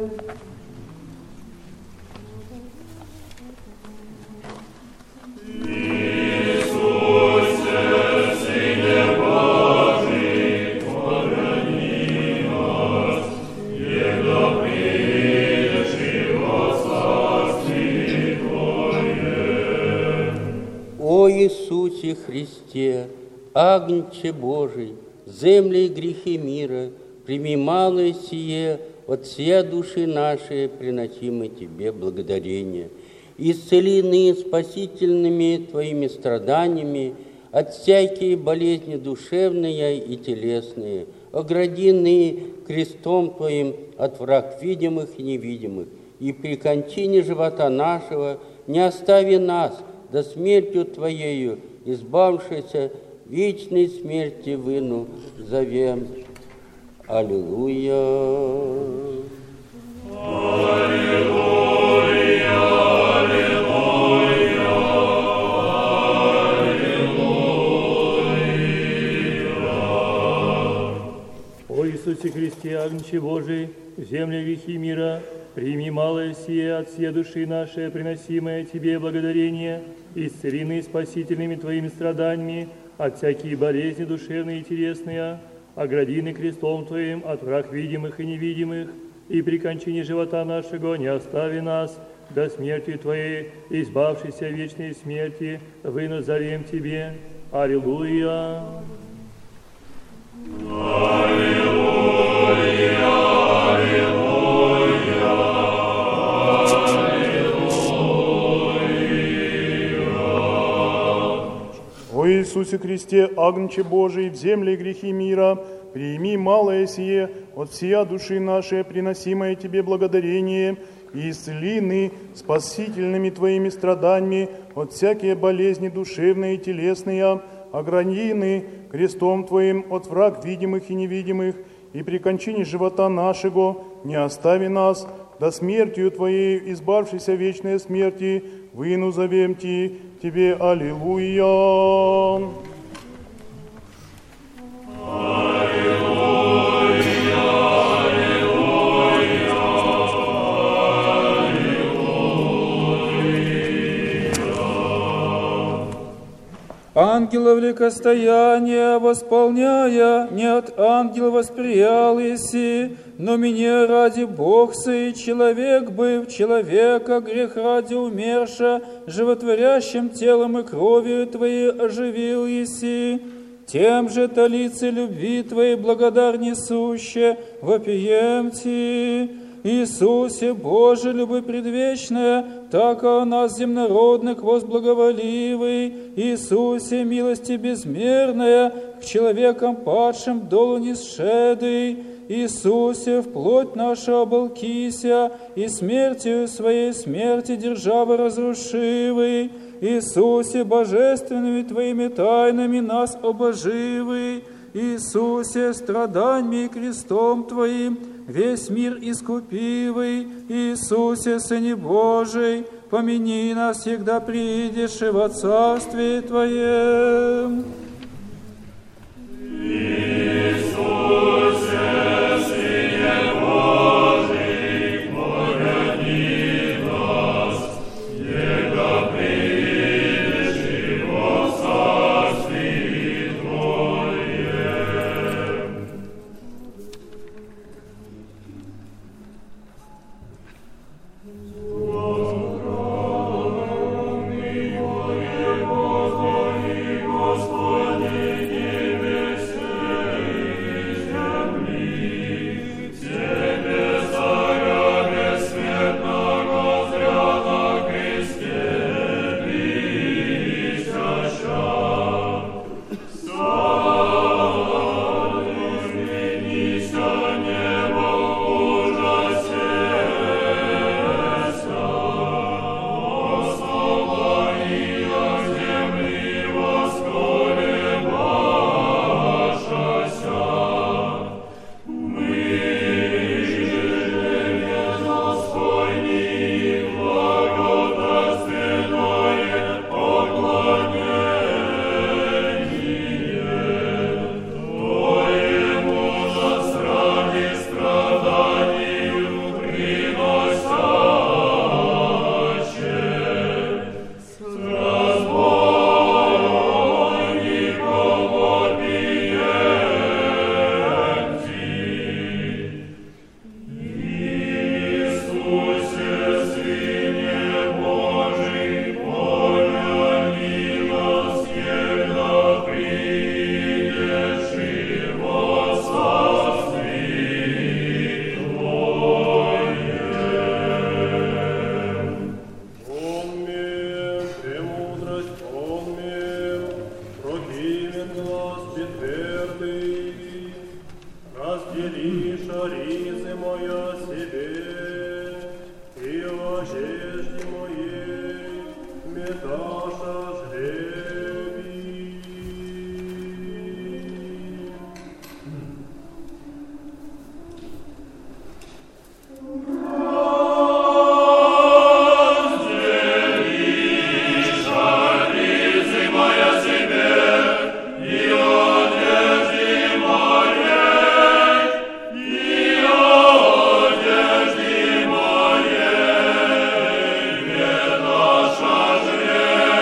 H: О Иисусе Христе, Агнче Божий, земли и грехи мира, прими малое сие от всей души нашей, приносимой Тебе благодарение. Исцелены спасительными Твоими страданиями от всякие болезни душевные и телесные, оградены крестом Твоим от враг видимых и невидимых, и при кончине живота нашего не остави нас, до смертью Твоею, избавшейся вечной смерти выну зовем. Аллилуйя.
D: Аллилуйя, аллилуйя, аллилуйя.
I: О Иисусе Христе, Агнче Божий, земля грехи мира, прими малое сие от всей души нашей, приносимое Тебе благодарение, исцелены спасительными Твоими страданиями от всякие болезни душевные и телесные, оградины крестом Твоим от враг видимых и невидимых, и при кончине живота нашего не остави нас до смерти Твоей, избавшейся вечной смерти, выназовем Тебе. Аллилуйя.
D: Аллилуйя, аллилуйя,
J: О Иисусе Христе, Агнче Божий, в земле грехи мира, прими малое сие от всея души нашей, приносимое Тебе благодарение, и исцелены спасительными Твоими страданиями от всякие болезни душевные и телесные, огранены крестом Твоим от враг видимых и невидимых, и при кончине живота нашего не остави нас да смертью Твоей, избавшийся вечной смерти, выну зовем Ти, Тебе, аллилуйя.
K: Ангелов ликостояние восполняя, не от ангела восприял еси, но меня ради Бог сей, человек быв, человека, грех ради умерша, животворящим телом и кровью Твоей оживил еси. Тем же талицы любви Твоей благодар несуще, вопием Ти. Иисусе, Боже, любовь предвечная, так о нас земнородных возблаговоливый, Иисусе, милости безмерная, к человекам падшим долу нисшедый, Иисусе, вплоть наша оболкися, и смертью своей смерти державы разрушивый, Иисусе, божественными Твоими тайнами нас обоживый, Иисусе, страданьми и крестом Твоим весь мир искупивый, Иисусе, Сыне Божий, помяни нас всегда придешь и во Царстве Твоем.
D: Yeah.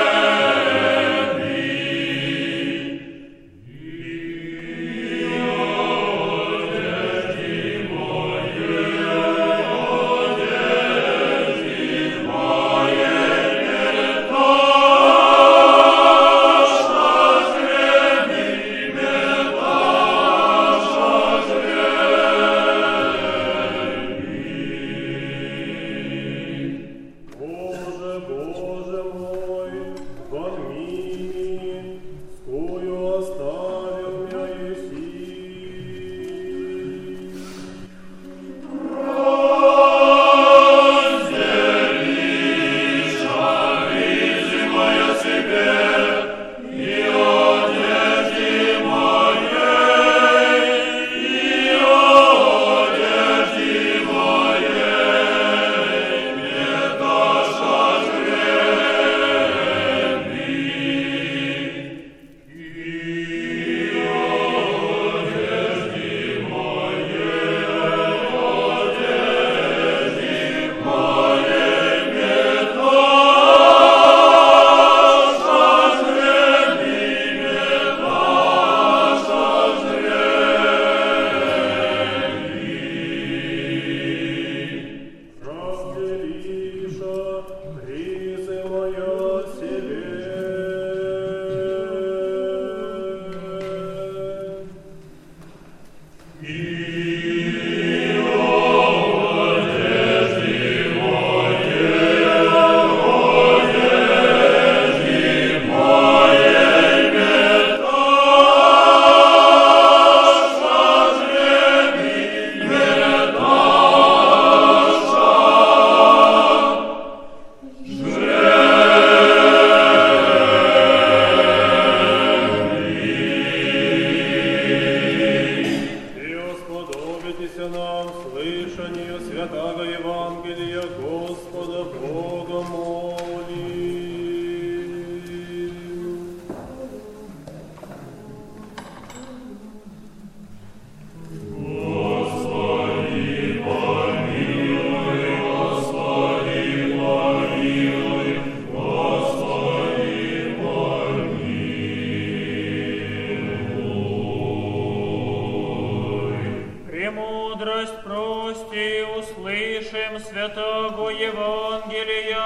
F: чтением святого Евангелия.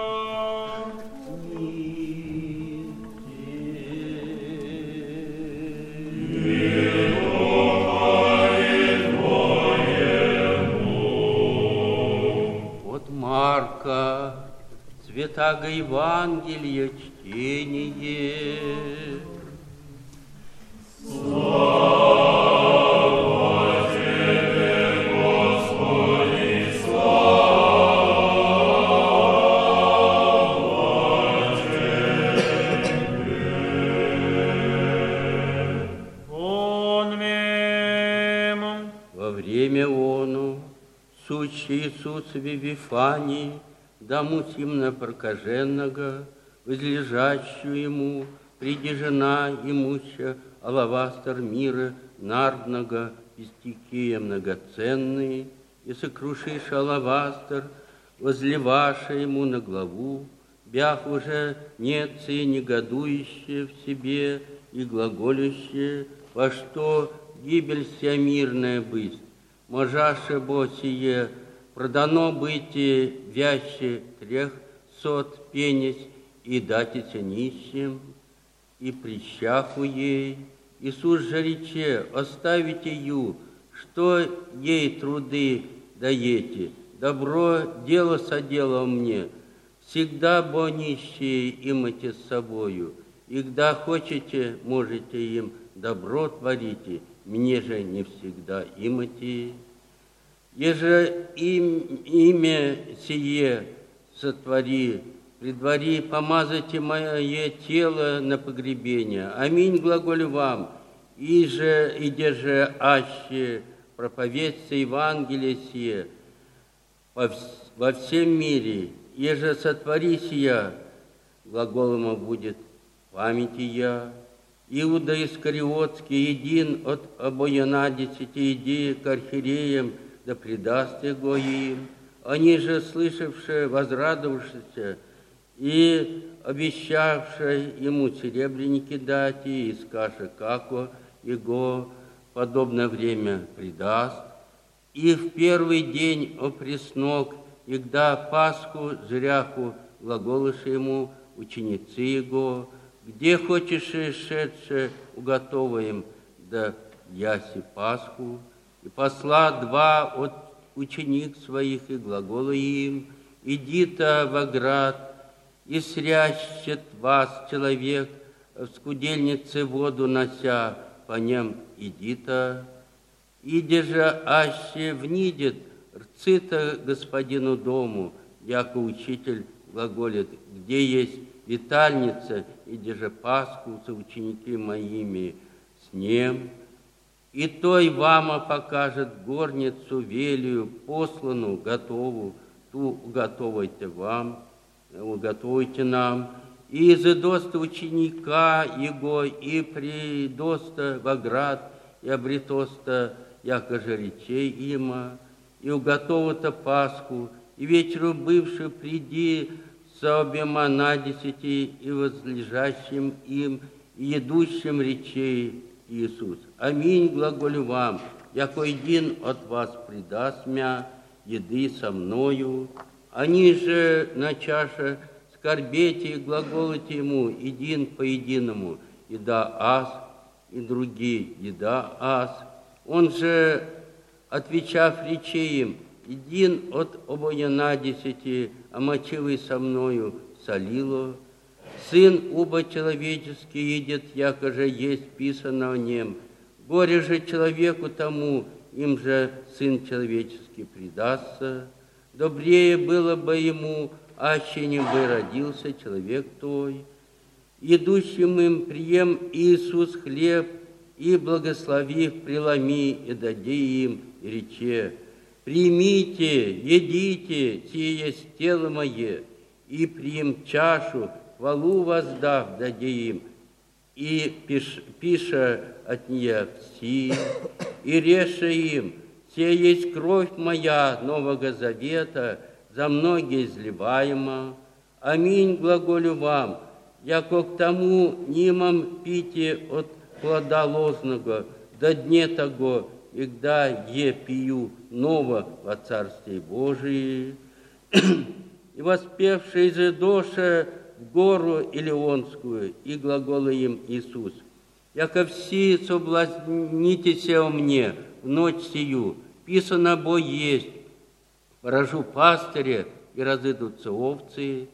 H: От Марка, Святаго Евангелия чтение.
D: Слава Тебе, Господи, слава Тебе.
F: Он мем.
H: Во время оно, сущий Иисус в Вифании, дому симна прокаженного, возлежащую ему, приди жена имуща, алавастр мира, нардного, истикия многоценные, и сокрушишь алавастр, возливаша ему на главу, бях уже нецы негодующие в себе и глаголющие, во что гибель вся мирная быть, можаше бо сие, продано быти вяще трех сот пенись и датися нищим, и прищаху ей. Иисус же рече, оставите ю, что ей труды даете, добро дело соделал мне, всегда бо нищие имайте с собою, и когда хочете, можете им добро творите, мне же не всегда имайте. Еже им, имя сие сотвори, предвари, помазайте мое тело на погребение. Аминь, глаголю вам. И же, иде же аще проповедься Евангелие сие во, во всем мире. Еже сотвори сия, глаголом будет памяти я. Иуда Искариотский, един от обоенадесяти, иди к архиереям, да предаст его им. Они же, слышавшие, возрадовавшиеся и обещавшие ему серебряники дать, и скаже, како его подобное время предаст. И в первый день опреснок, и когда Пасху зряху глаголыше ему ученицы его, где хочешь шедше уготоваем, да яси Пасху. И посла два от ученик своих, и глагола им, иди-то в оград, и срящет вас человек, в скудельнице воду нося, по нем иди-то. Иде же аще внидет, рцы-то господину дому, яко учитель глаголит, где есть витальница, иде же Пасху со ученики моими с ним. И той вама покажет горницу велию, послану, готову, ту уготовайте вам, уготовите нам. И изыдоста ученика его, и придоста в оград, и обретоста, яко же речей има, и уготовата Пасху, и вечеру бывший приди с обема на десяти, и возлежащим им, и идущим речей Иисус. Аминь, глаголю вам, яко един от вас предаст мя, еды со мною. Они же на чаше скорбете и глаголите ему, един по единому, еда аз, и другие, еда аз. Он же, отвечав речей им, един от обоенадесяти, омочивый со мною, солило. Сын уба человеческий едет, яко же есть писано о нем. Горе же человеку тому, им же Сын человеческий предастся. Добрее было бы ему, аще не бы родился человек той. Идущим им прием Иисус хлеб, и, благословив, преломи, и даде им, и рече, примите, едите, сие есть тело мое, и прием чашу, хвалу воздав, даде им, и пиш, пиша от нее все, и реша им, сие есть кровь моя Нового Завета, за многие изливаема. Аминь, глаголю вам, яко к тому нимам пите от плода лозного, до дне того, когда е пию ново во Царстве Божии. И воспевший же Доша в гору Илионскую, и глагола им Иисус: «Яко все соблазнитеся о мне в ночь сию, писано бо есть, поражу пастыря, и разыдутся овцы.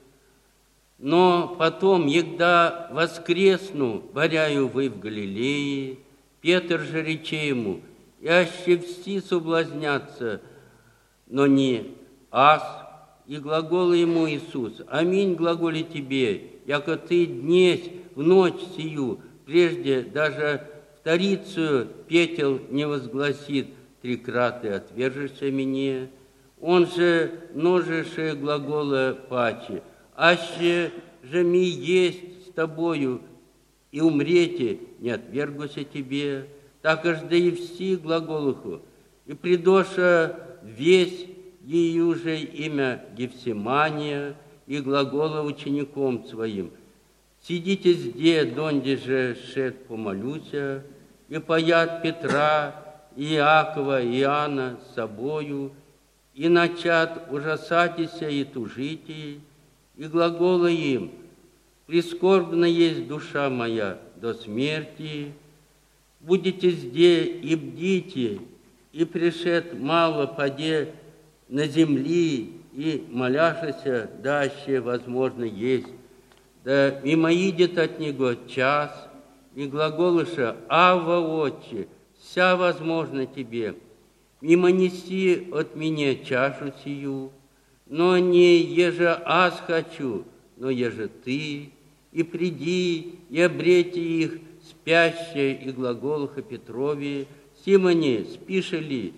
H: Но потом, егда воскресну, боряю вы в Галилее, Петр же рече ему: яще все соблазнятся, но не аз». И глагола ему Иисус: «Аминь глаголи тебе, яко ты днесь в ночь сию, прежде даже вторицию петел не возгласит, трикраты отвержешься мне». Он же множеше глагола паче: «Аще же ми есть с тобою, и умрете, не отвергуся тебе». Так аж да и все глаголуху. И придоша весь ей уже имя Гефсимания, и глагола учеником своим: «Сидите зде, донде же шед помолюся». И поят Петра, Иакова, Иоанна с собою, и начат ужасатися и тужите, и глагола им: «Прискорбна есть душа моя до смерти, будете зде и бдите, и пришед мало поде на земли, и моляшися, даще возможно есть, да мимо идет от него час, и глаголыша: Авва, Отче, вся возможно тебе, мимо неси от меня чашу сию, но не еже аз хочу, но еже ты, и приди, и обрети их спящие». И глаголуха Петрове: «Симоне, спиши ли?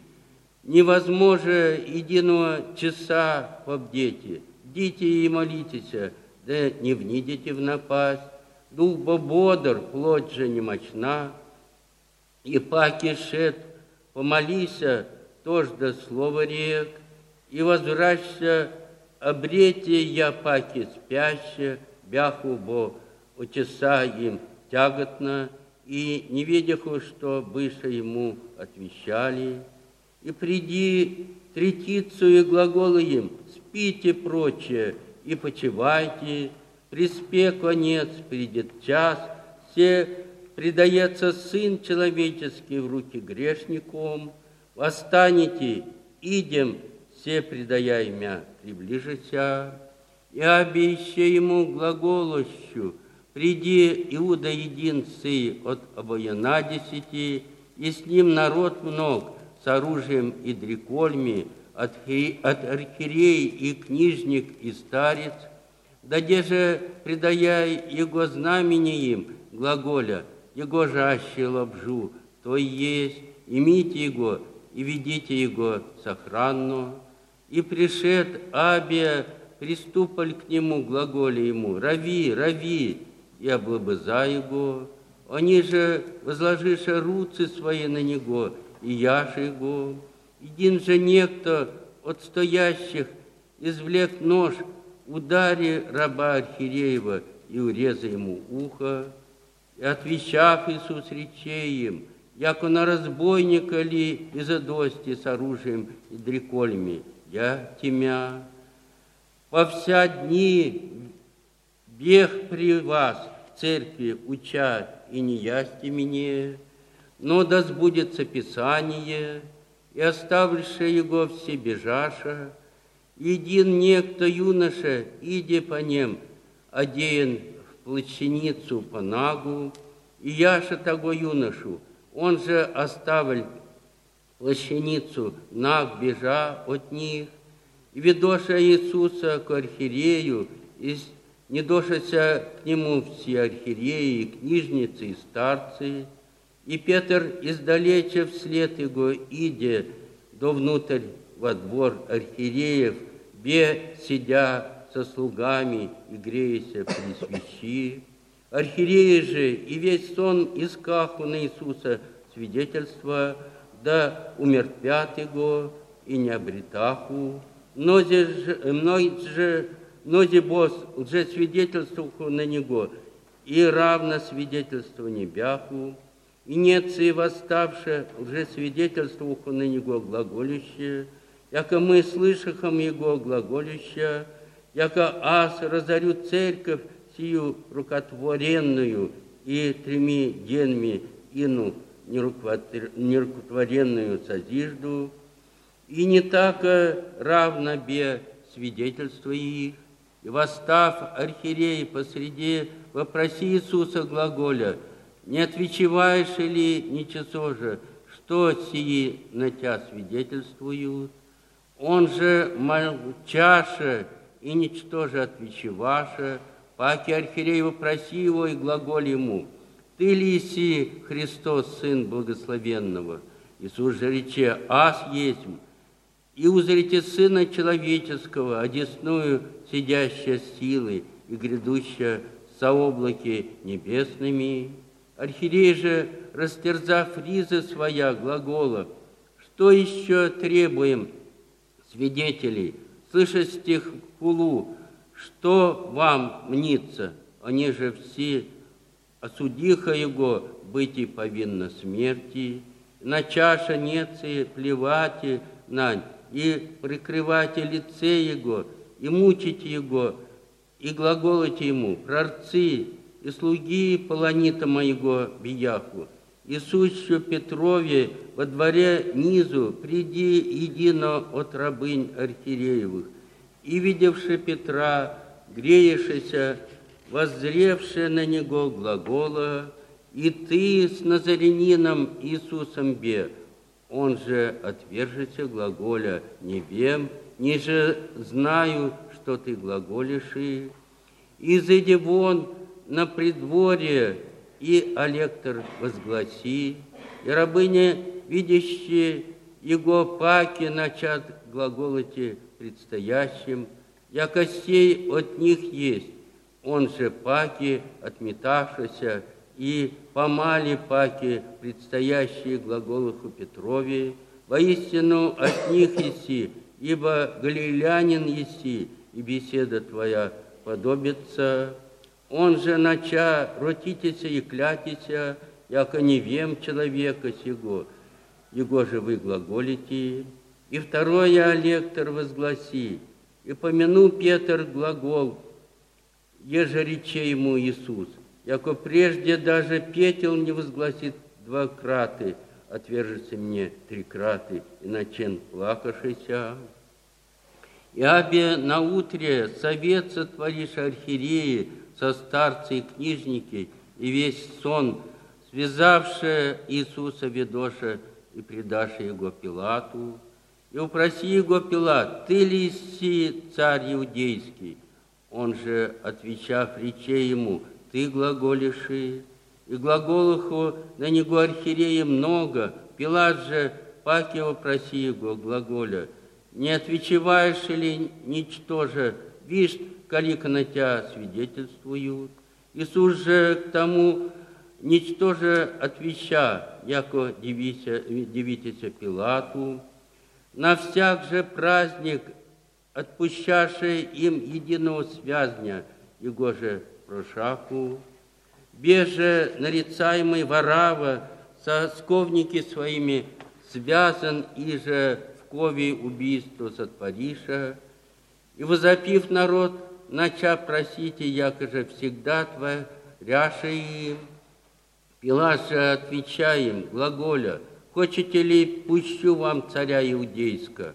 H: Невозможно единого часа побдете, дите и молитесь, да не внидите в напасть. Дух бо бодр, плоть же немощна, и паки шед, помолися, тоже да слово рек, и возвращся, обрете я паки спяще, бяху бо очеса им тяготно, и не видяху, что быше ему отвещали. И приди третицу и глаголы им: спите прочее и почивайте, приспе конец, придет час, все предается Сын Человеческий в руки грешником, восстанете, идем, все предая имя приближися». И обещай ему глаголощу: «Приди, Иуда един сый от обояна десяти, и с ним народ много, с оружием и дрекольми, от, от архиерей и книжник и старец, да где же предаяй его знамени им, глаголя, его жаще лобжу, то и есть, имите его и ведите его сохранно». И пришед Абия, приступаль к нему, глаголя ему: «Рави, рави», и облобыза его. Они же, возложиша руцы свои на него, и яши его. Един же некто от стоящих извлек нож, удари раба архиереева, и уреза ему ухо. И отвечав Иисус рече им: «Яко на разбойника ли из-за дости с оружием и дрекольми, я темя. Во вся дни бег при вас в церкви уча, и не ясти мне, но да сбудется Писание, и оставлюше его все бежаша. Един некто юноша, иди по нем, одеян в плащаницу по нагу, и яша того юношу, он же оставил плащаницу наг бежа от них, и ведоша Иисуса к архиерею, и не дошася к нему все архиереи, книжницы и старцы. И Петр издалече вслед его, идя до внутрь во двор архиереев, бе сидя со слугами и греяся при свечи. Архиереи же и весь сон искаху на Иисуса свидетельства, да умертвят его и не обретаху. Мнози же, мнози, мнози бос уже свидетельствуху на него, и равно свидетельство не бяху. и нецы восставшие лжесвидетельствуха на него глаголище, яко мы слышахом его глаголища, яко аз разорю церковь сию рукотворенную и треми деньми ину нерукотворенную созижду, и не так равно бе свидетельства их, и восстав архиерей посреди вопроси Иисуса глаголя, не отвечаешь ли ничего же, что сии на тебя свидетельствуют? Он же молчаше и ничто же отвечеваше, паки архиерей вопроси его и глаголь ему, ты ли си Христос, Сын Благословенного? Иисус же рече, аз есть, и узрите Сына Человеческого, одесную сидящая силой и грядущая со облаки небесными. Архиерей же, растерзав ризы своя глагола, что еще требуем свидетелей, слыша стих хулу, что вам мнится, они же все осудиха его быть и повинно смерти, на чаша нецы плевати нань, и прикрывайте лице его, и мучите его, и глаголите ему, прорцы, и слуги полонита моего бияху, и сущу Петрове во дворе низу, приди едино от рабынь архиереевых, и видевши Петра, греешися, воззревши на него глагола, и ты с назарянином Иисусом бе, он же отвержется глаголя, не вем, не же знаю, что ты глаголишь, и изыди вон на придворье, и алектор возгласи, и рабыня, видящие его паки, начат глаголоте предстоящим, яко сей от них есть, он же паки, отметавшися, и помали паки, предстоящие глаголуху Петрове, воистину от них еси, ибо галилянин еси, и беседа твоя подобится. Он же нача ротитеся и клятися, яко не вем человека сего, его же вы глаголите. И второе лектор возгласи, и помяну Петр глагол, еже рече ему Иисус, яко прежде даже петел не возгласит два краты, отвержется мне три краты, и начен плакашися. И абе наутре совет сотворишь архиереи, со старцы и книжники, и весь сон, связавши Иисуса ведоша, и предаши его Пилату, и упроси его Пилат, ты ли си царь иудейский? Он же, отвечав, рече ему, ты глаголишь, и глаголуху на него архиерея много, Пилат же, пак его проси его глаголя, не отвечаешь ли ничто же, вишь, калика на тебя свидетельствуют. Иисус же к тому ничто же отвеча, яко дивитеся Пилату, на всяк же праздник, отпущавший им единого связня, его же прошаку, беже нарицаемый Варава, со сковники своими связан, и же в кове убийство сотвориша, и возопив народ, нача просите, яко же всегда творяше им. Пилат же отвечаем, глаголя, хочете ли пущу вам царя иудейска?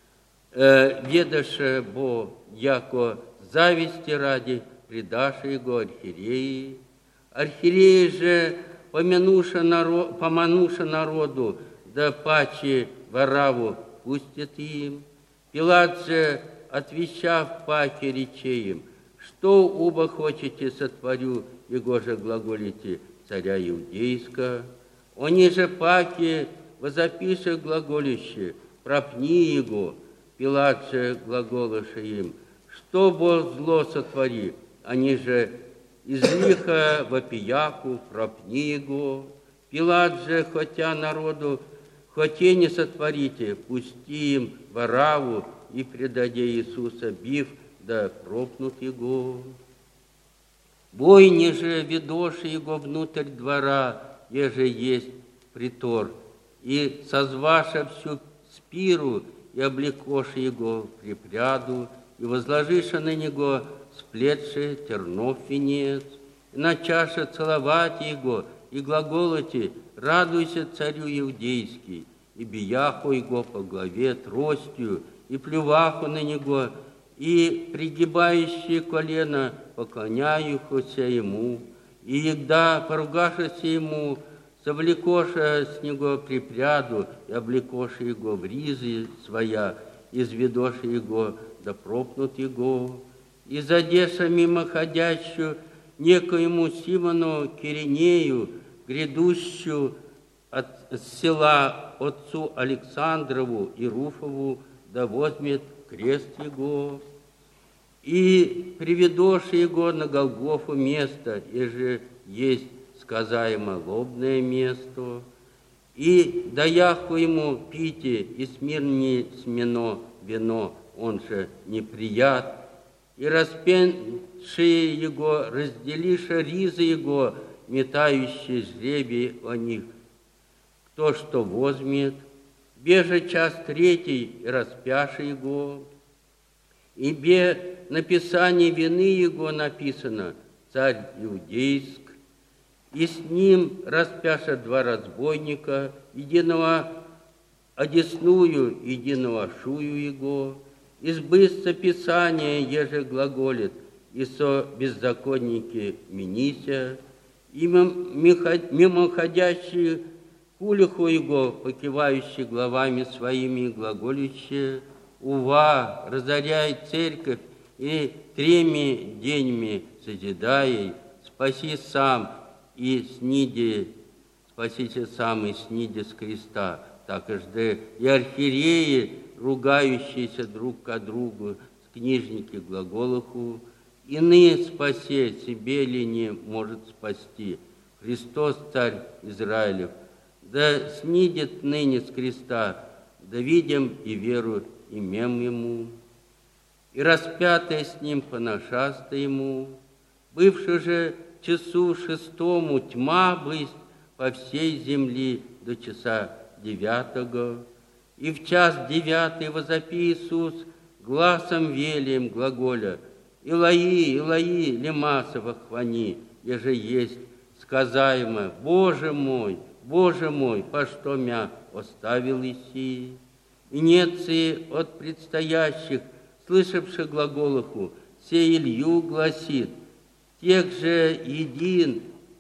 H: Э, ведаше бо, яко зависти ради, предаши его архиереи. Архиереи же, помянуша народ, помануша народу, да паче Вараву пустят им. Пилат же, отвечав паке, рече им, что оба хочете сотворю, его же глаголите царя иудейска. Они же паки, возопише глаголище, пропни его. Пилат же глаголыше им, что бо зло сотвори, они же из лиха вопияку, пропни его. Пилат же, хотя народу, хотя не сотворите, пусти им Вараву, и предаде Иисуса бив, да пропнут его. Бойни же, ведоши его внутрь двора, еже есть притор, и созваша всю спиру, и облекоши его припряду, и возложиша на него сплетши тернов венец, и начаша целовать его, и глаголоти: радуйся, царю иудейский, и бияху его по главе тростью, и плюваху на него, и пригибающие колено поклоняюхся ему, и егда поругашася ему, совлекоша с него припряду, и облекоша его в ризы своя, изведоша его, да пропнут его, и задеша мимоходящую некоему Симону Киринею, грядущую от села отцу Александрову и Руфову, да возьмет крест его, и приведоши его на Голгофу место, и же есть сказаемо лобное место, и даяху ему пите, и смирни смено вино, он же неприят, и распеншие его, разделиша ризы его, метающие жребий о них, кто что возьмет, беже час третий, и распяши его, и бе написание вины его написано: царь иудейск, и с ним распяша два разбойника, единого одесную, единого шую его, избыстся Писание, еже глаголит, и со беззаконники минися, и мимоходящие кулиху его, покивающие главами своими, глаголющие: ува, разоряй церковь, и треми денями созидай, спаси сам, и сниди, спасите сам, и сниди с креста. Так и жды, и архиереи, ругающиеся друг к другу, с книжники глаголуху, иные спасе, себе ли не может спасти. Христос, царь Израилев, да снидет ныне с креста, да видим и веру имем ему. И распятая с ним поношаста ему, бывши же часу шестому тьма бысть по всей земли до часа девятого, и в час девятый возопи Иисус гласом велием глаголя: Илаи, Илаи, лемасова хвани, еже есть сказаемо: Боже мой, Боже мой, по что мя оставил иси? И нецы от предстоящих, слышавших глаголуху, сей Илью гласит: тех же един,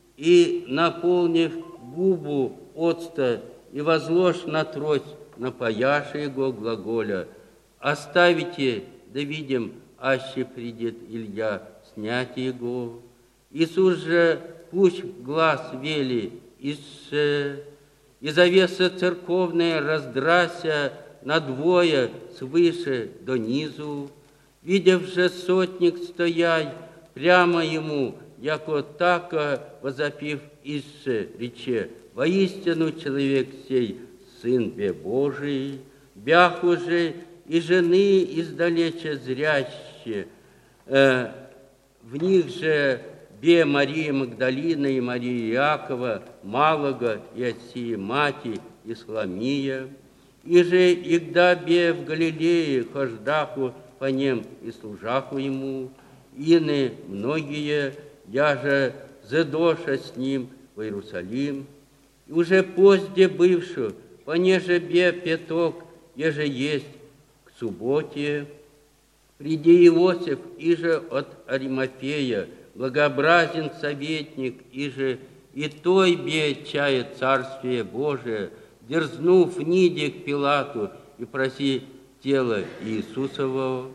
H: и наполнив губу отста, и возложь на трость, напояши его глаголя: оставите, да видим, аще придет Илья, снять его. Иисус же пусть глаз вели, исше, и завеса церковная раздрася надвое свыше до низу. Видев же сотник стояй, прямо ему, яко така возопив исше, рече: воистину человек сей Сын бе Божий, бяху же и жены издалече зрящие, э, в них же бе Мария Магдалина и Мария Иакова, Малага и Осия Мати и Сламия, и же игда бе в Галилее хождаху по нем и служаху ему, ины многие, я же задоша с ним в Иерусалим, и уже позде бывшую, понеже бе пяток, еже есть к субботе, приди Иосиф, иже от Аримафея, благообразен советник, иже и той бе чая Царствие Божие, дерзнув ниде к Пилату и проси тело Иисусового.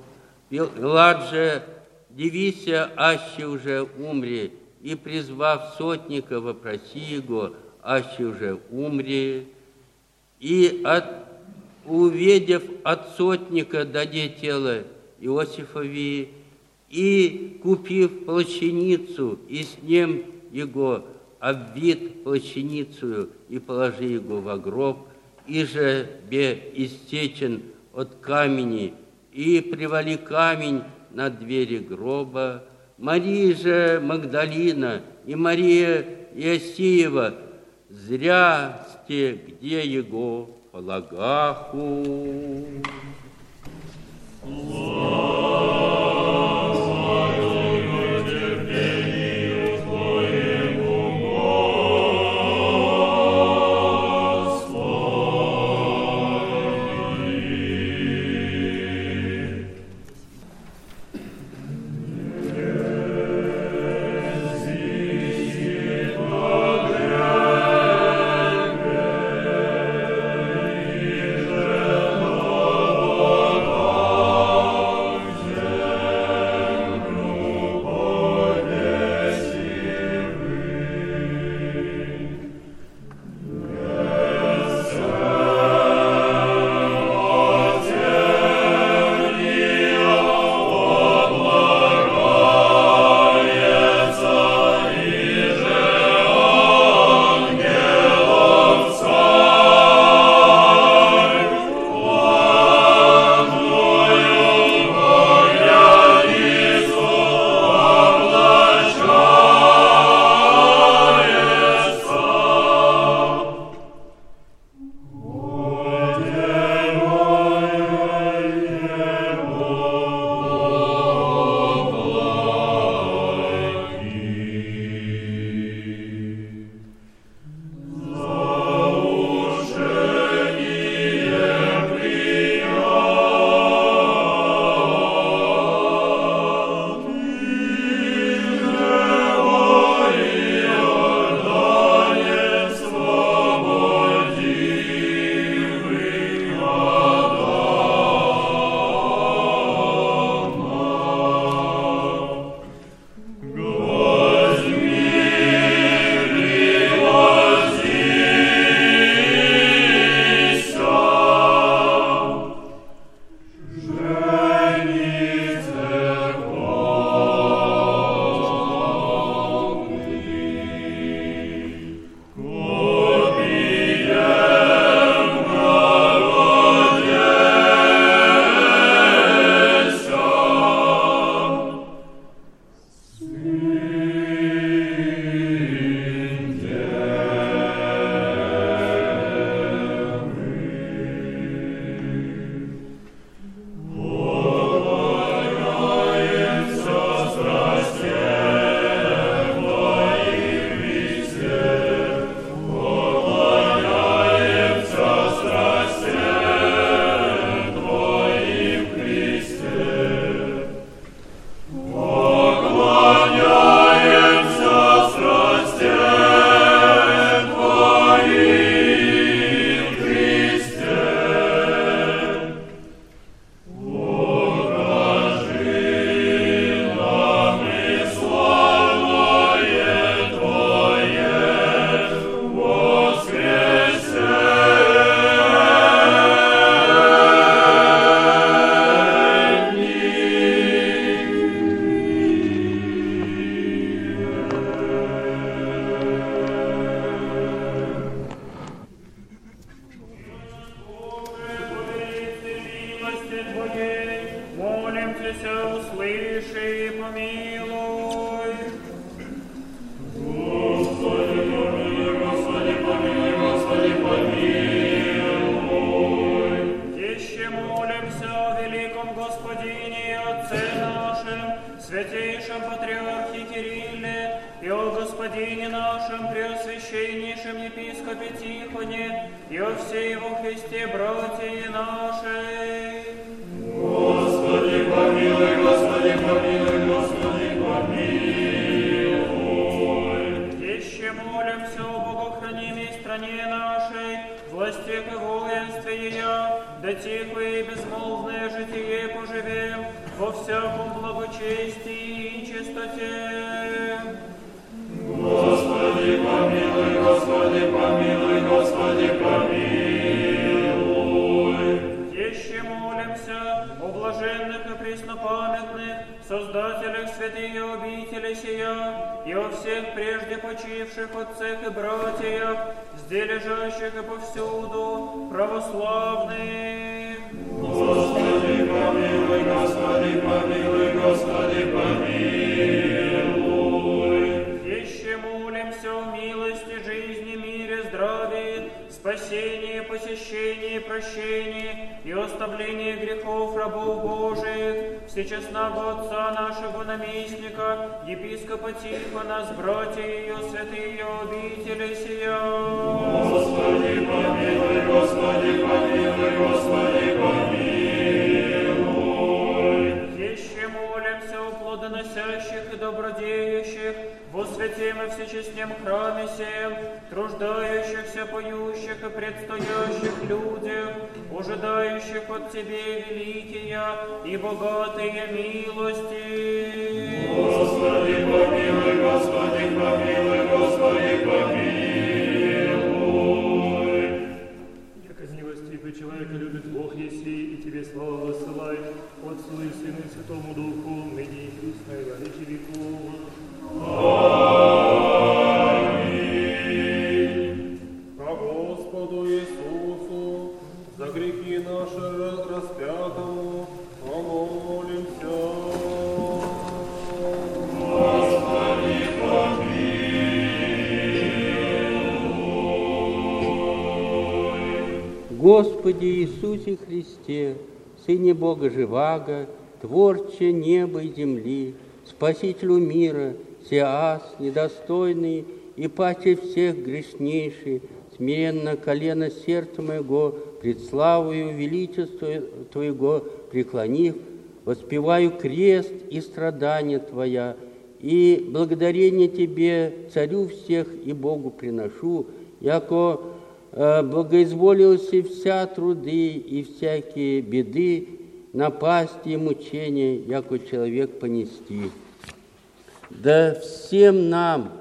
H: Пилат же, дивися, аще уже умре, и призвав сотника, вопроси его, аще уже умре, и от, увидев от сотника, даде тело Иосифови, и, купив плащаницу, и с ним его обвит плащаницею, и положи его во гроб, и же бе истечен от камени, и привали камень на двери гроба. Мария же Магдалина и Мария Иосиева зря те, где его полагаху.
F: спасении, посещении, прощении и оставлении грехов рабов Божиих, всечестного Отца нашего наместника, епископа Тихона, с братья ее, святые обители сия.
D: Господи, помилуй, Господи, помилуй, Господи, помилуй.
F: Еще молимся о плодоносящих и добродеющих, во святем и всечестнем храме сем, труждающихся, поющих и предстоящих людях, ожидающих от Тебе великие и богатые милости.
D: Господи, помилуй, Господи, помилуй, Господи, помилуй.
I: Яко милостивый человека любит Бог еси, и Тебе слава высылает, Отцу и Сыну и Святому Духу, ныне и присно и во веки веков.
C: Аминь. По Господу Иисусу, за грехи наши распятому, помолимся.
D: Господи, помилуй.
H: Господи Иисусе Христе, Сыне Бога Живаго, Творче неба и земли, Спасителю мира, Сеас, недостойный и паче всех грешнейший, смиренно колено сердца моего, пред славою величества Твоего преклонив, воспеваю крест и страдания Твоя, и благодарение Тебе, Царю всех и Богу приношу, яко э, благоизволился вся труды и всякие беды, напасти и мучения, яко человек понести. Да всем нам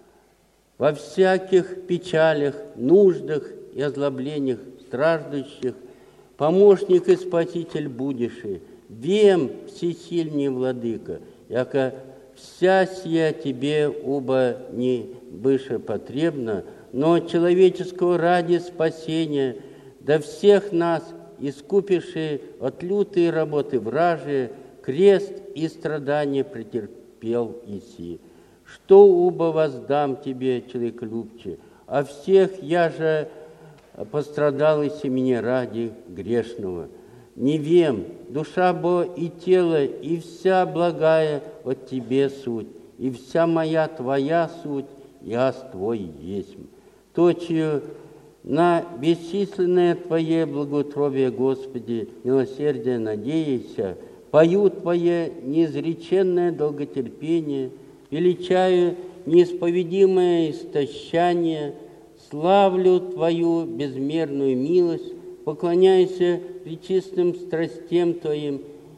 H: во всяких печалях, нуждах и озлоблениях страждущих помощник и спаситель будешь, вем всесильный владыка, яко вся сия тебе оба не быше потребна, но человеческого ради спасения, да всех нас искупиши от лютой работы вражи, крест и страдания претерпел иси. Что оба воздам тебе, человеколюбче, а всех я же пострадал иси мне ради грешного. Не вем, душа бо и тело, и вся благая от тебе суть, и вся моя твоя суть, я твой есть. Точию на бесчисленное Твое благоутробие, Господи, милосердие надеяся, пою Твое неизреченное долготерпение, величаю неисповедимое истощание, славлю Твою безмерную милость, поклоняйся пречистым страстям Твоим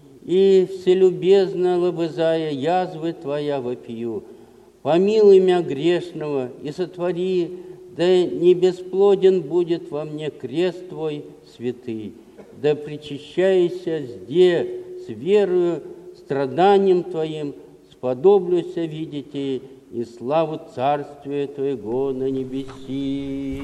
H: и вселюбезно лобызая язвы Твоя вопию. Помилуй меня грешного и сотвори, да не бесплоден будет во мне крест Твой святый, да причащайся сде с верою, страданием Твоим, сподоблюся видите и славу Царствия Твоего на небеси.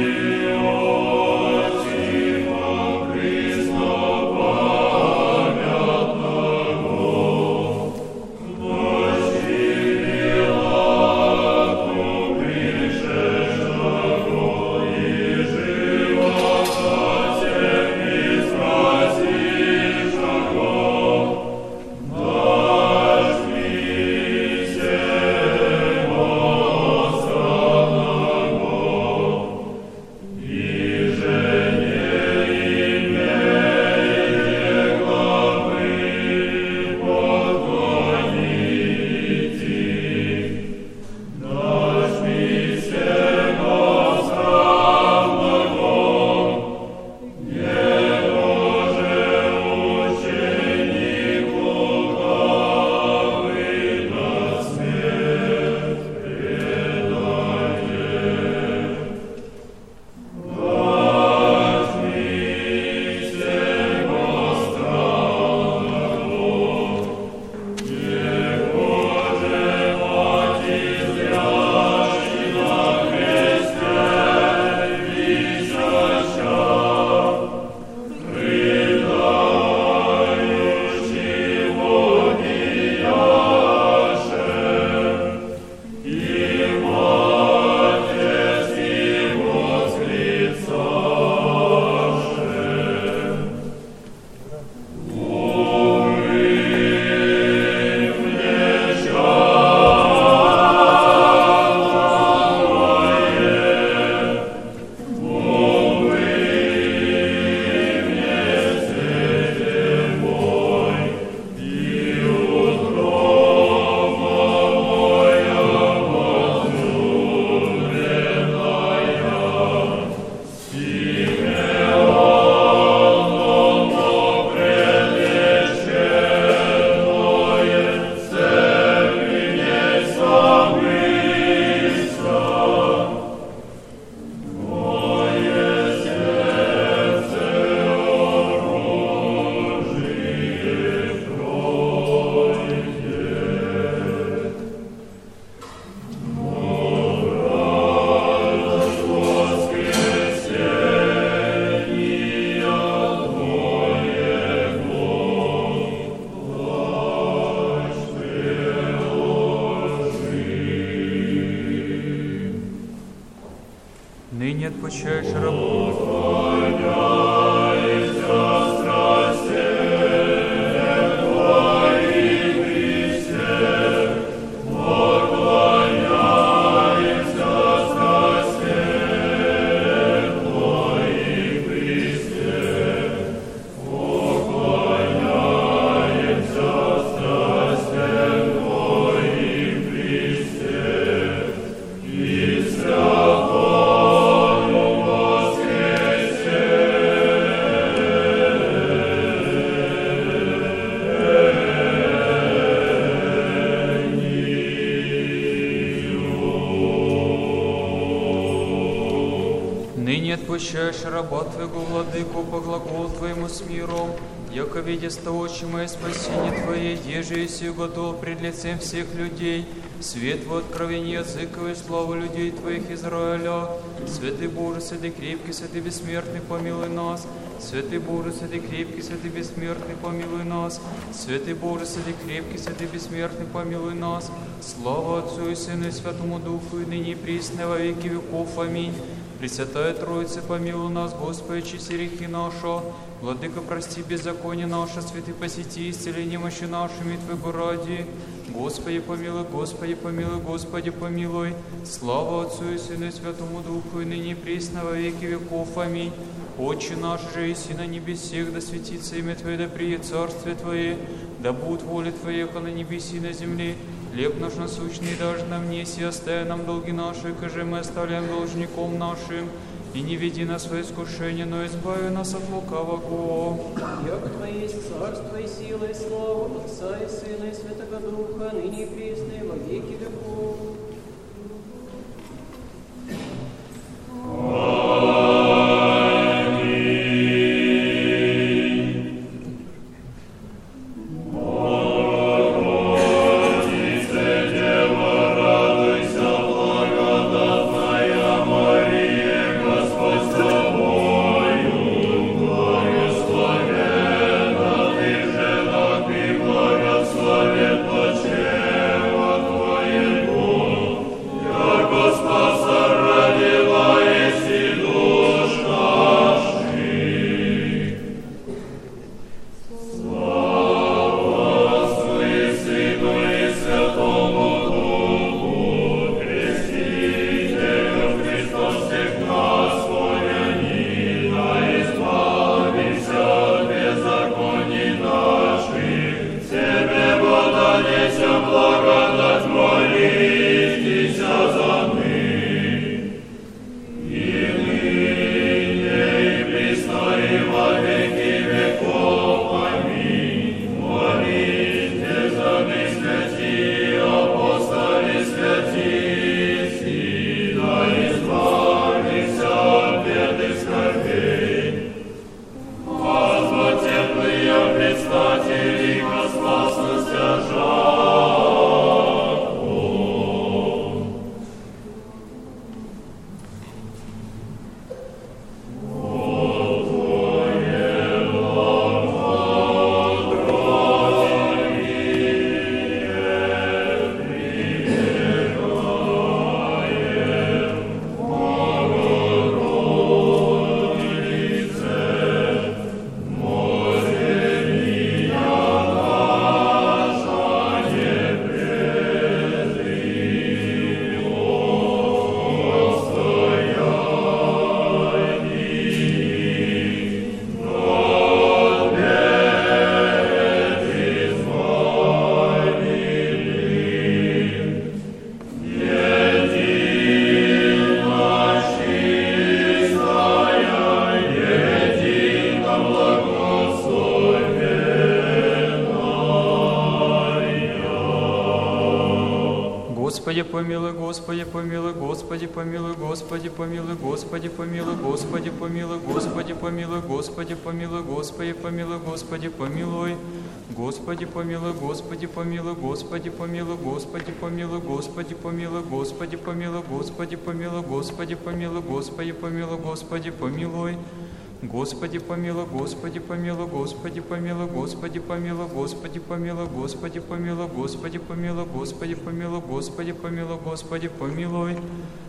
D: Христа память.
K: почешь рабу. Отпущаешь раба Твоего, Владыку, по глаголу Твоему с миром, яко видя стоочимое спасение Твое, еже еси готов пред лицем всех людей, свет во откровение языков и славу людей Твоих Израиля. Святый Боже, святый крепкий, святый бессмертный, помилуй нас. Святый Боже, святый крепкий, святый бессмертный, помилуй нас. Святый Боже, святый крепкий, святый бессмертный, помилуй нас. Слава Отцу и Сыну и Святому Духу, и ныне и присно, во веки веков. Аминь. Пресвятая Троица, помилуй нас, Господи, очисти грехи наши. Владыка, прости беззаконие наше, святый, посети, исцели немощи нашими Твоего ради. Господи, помилуй, Господи, помилуй, Господи, помилуй. Слава Отцу и Сыну и Святому Духу, и ныне и присно, во веки веков. Аминь. Отче наш же, иси на небесех, да светится имя Твое, да приедет царствие Твое, да будет воля Твоя, как на небеси и на земле. Хлеб наш насущный дашь нам неси, остави нам долги наши, каже мы оставляем должником нашим. И не веди нас в искушение, но избави нас от лукавого.
A: Яко Твое есть царство и сила и слава Отца и Сына и Святого Духа, ныне и присно и во веки веков.
K: Господи, помилуй, Господи, помилуй, Господи, помилуй, Господи, помилуй, Господи, помилуй, Господи, помилуй, Господи, помилуй, Господи, помилуй, Господи, помилуй, Господи, помилуй. Господи, помилуй, Господи, помилуй, Господи, помилуй, Господи, помилуй, Господи, помилуй, Господи, помилуй, Господи, помилуй, Господи, помилуй, Господи, помилуй, Господи, помилуй. Господи, помилуй, Господи, помилуй, Господи, помилуй, Господи, помилуй, Господи, помилуй, Господи, помилуй, Господи, помилуй, Господи, помилуй, Господи, помилуй, Господи, помилуй.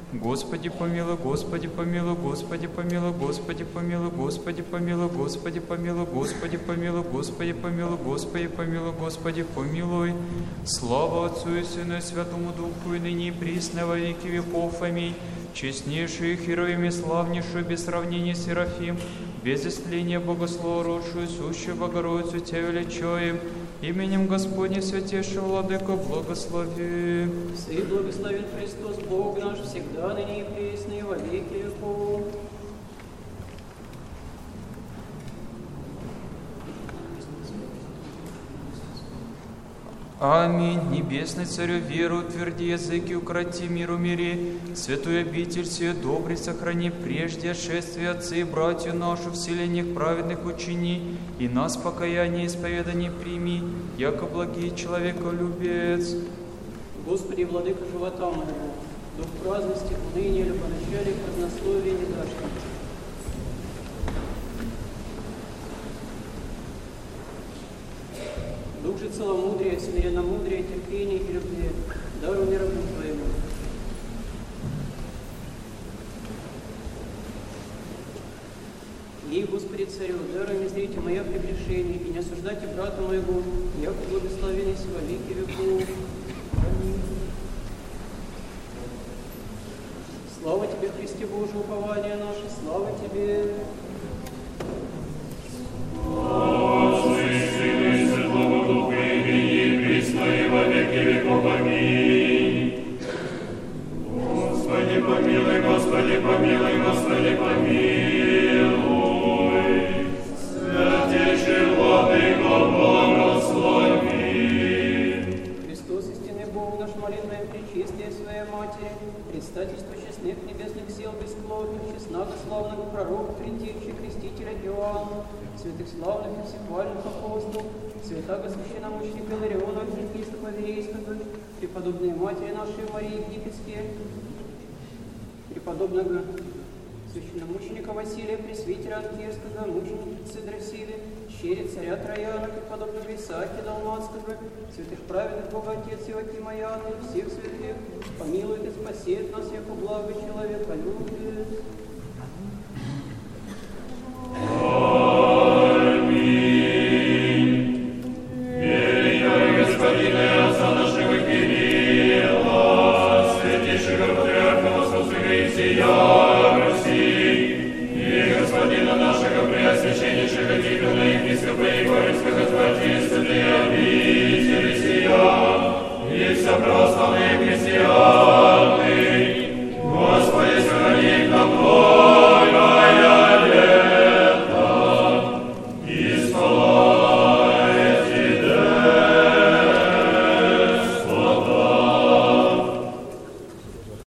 K: Господи помилуй, Господи помилуй, Господи помилуй, Господи помилуй, Господи помилуй, Господи помилуй, Господи помилуй, Господи помилуй, Господи помилуй, Господи помилуй. Слава Отцу и Сыну и Святому Духу, и ныне и присно во веки веков. Аминь. Честнейшую хероями, славнейшую без сравнения Серафим, без истления Богослова, родшую, сущую Богородицу, Тебя величаем, именем Господне святейшего Владыка благослови.
A: Сый благословен Христос, Бог наш, всегда, ныне и присно, и во веки веков.
K: Аминь. Небесный Царю, веру утверди, языки укроти, миру мири, святую обитель сию добрый сохрани, прежде отшествия отцы и братью нашу, вселенных праведных учини, и нас покаяние и исповедание прими, яко благий человеколюбец.
A: Господи, владыка живота моего, дух праздности, уныния, любоначалия, празднословия не дашь нам. Дух же целомудрия, смиренномудрия, терпения и любви, даруй мне рабу Твоему. И, Господи, Царю, даруй мне зрите мое прегрешение, и не осуждайте брата моего, яко благословен есть во веки веков. Аминь. Слава Тебе, Христе Божий, упование наше, слава Тебе.
D: Отцу и Сыну и Святому Духу, и присно и во веки веков. Аминь. Господи, помилуй, Господи, помилуй, Господи, помилуй. Святейший Владыко, благослови.
A: Христос, истинный Бог наш, молитвой пречистия Своей Матери, предстательство честных небесных сил бесплотных, честного славного пророка, предтечи, крестителя Иоанна, святых славных и всехвальных апостолов, святаго священномученика Илариона, архиепископа Верейского, преподобные матери нашей Марии Египетские, преподобного священномученика Василия, пресвитера Анкирского, мученицы Дросили, щери царя Трояна, преподобного Исааки Далматского, святых праведных Бога Отец Иоакима Яна, всех святых, помилует и спасет нас, яко благо человека любит.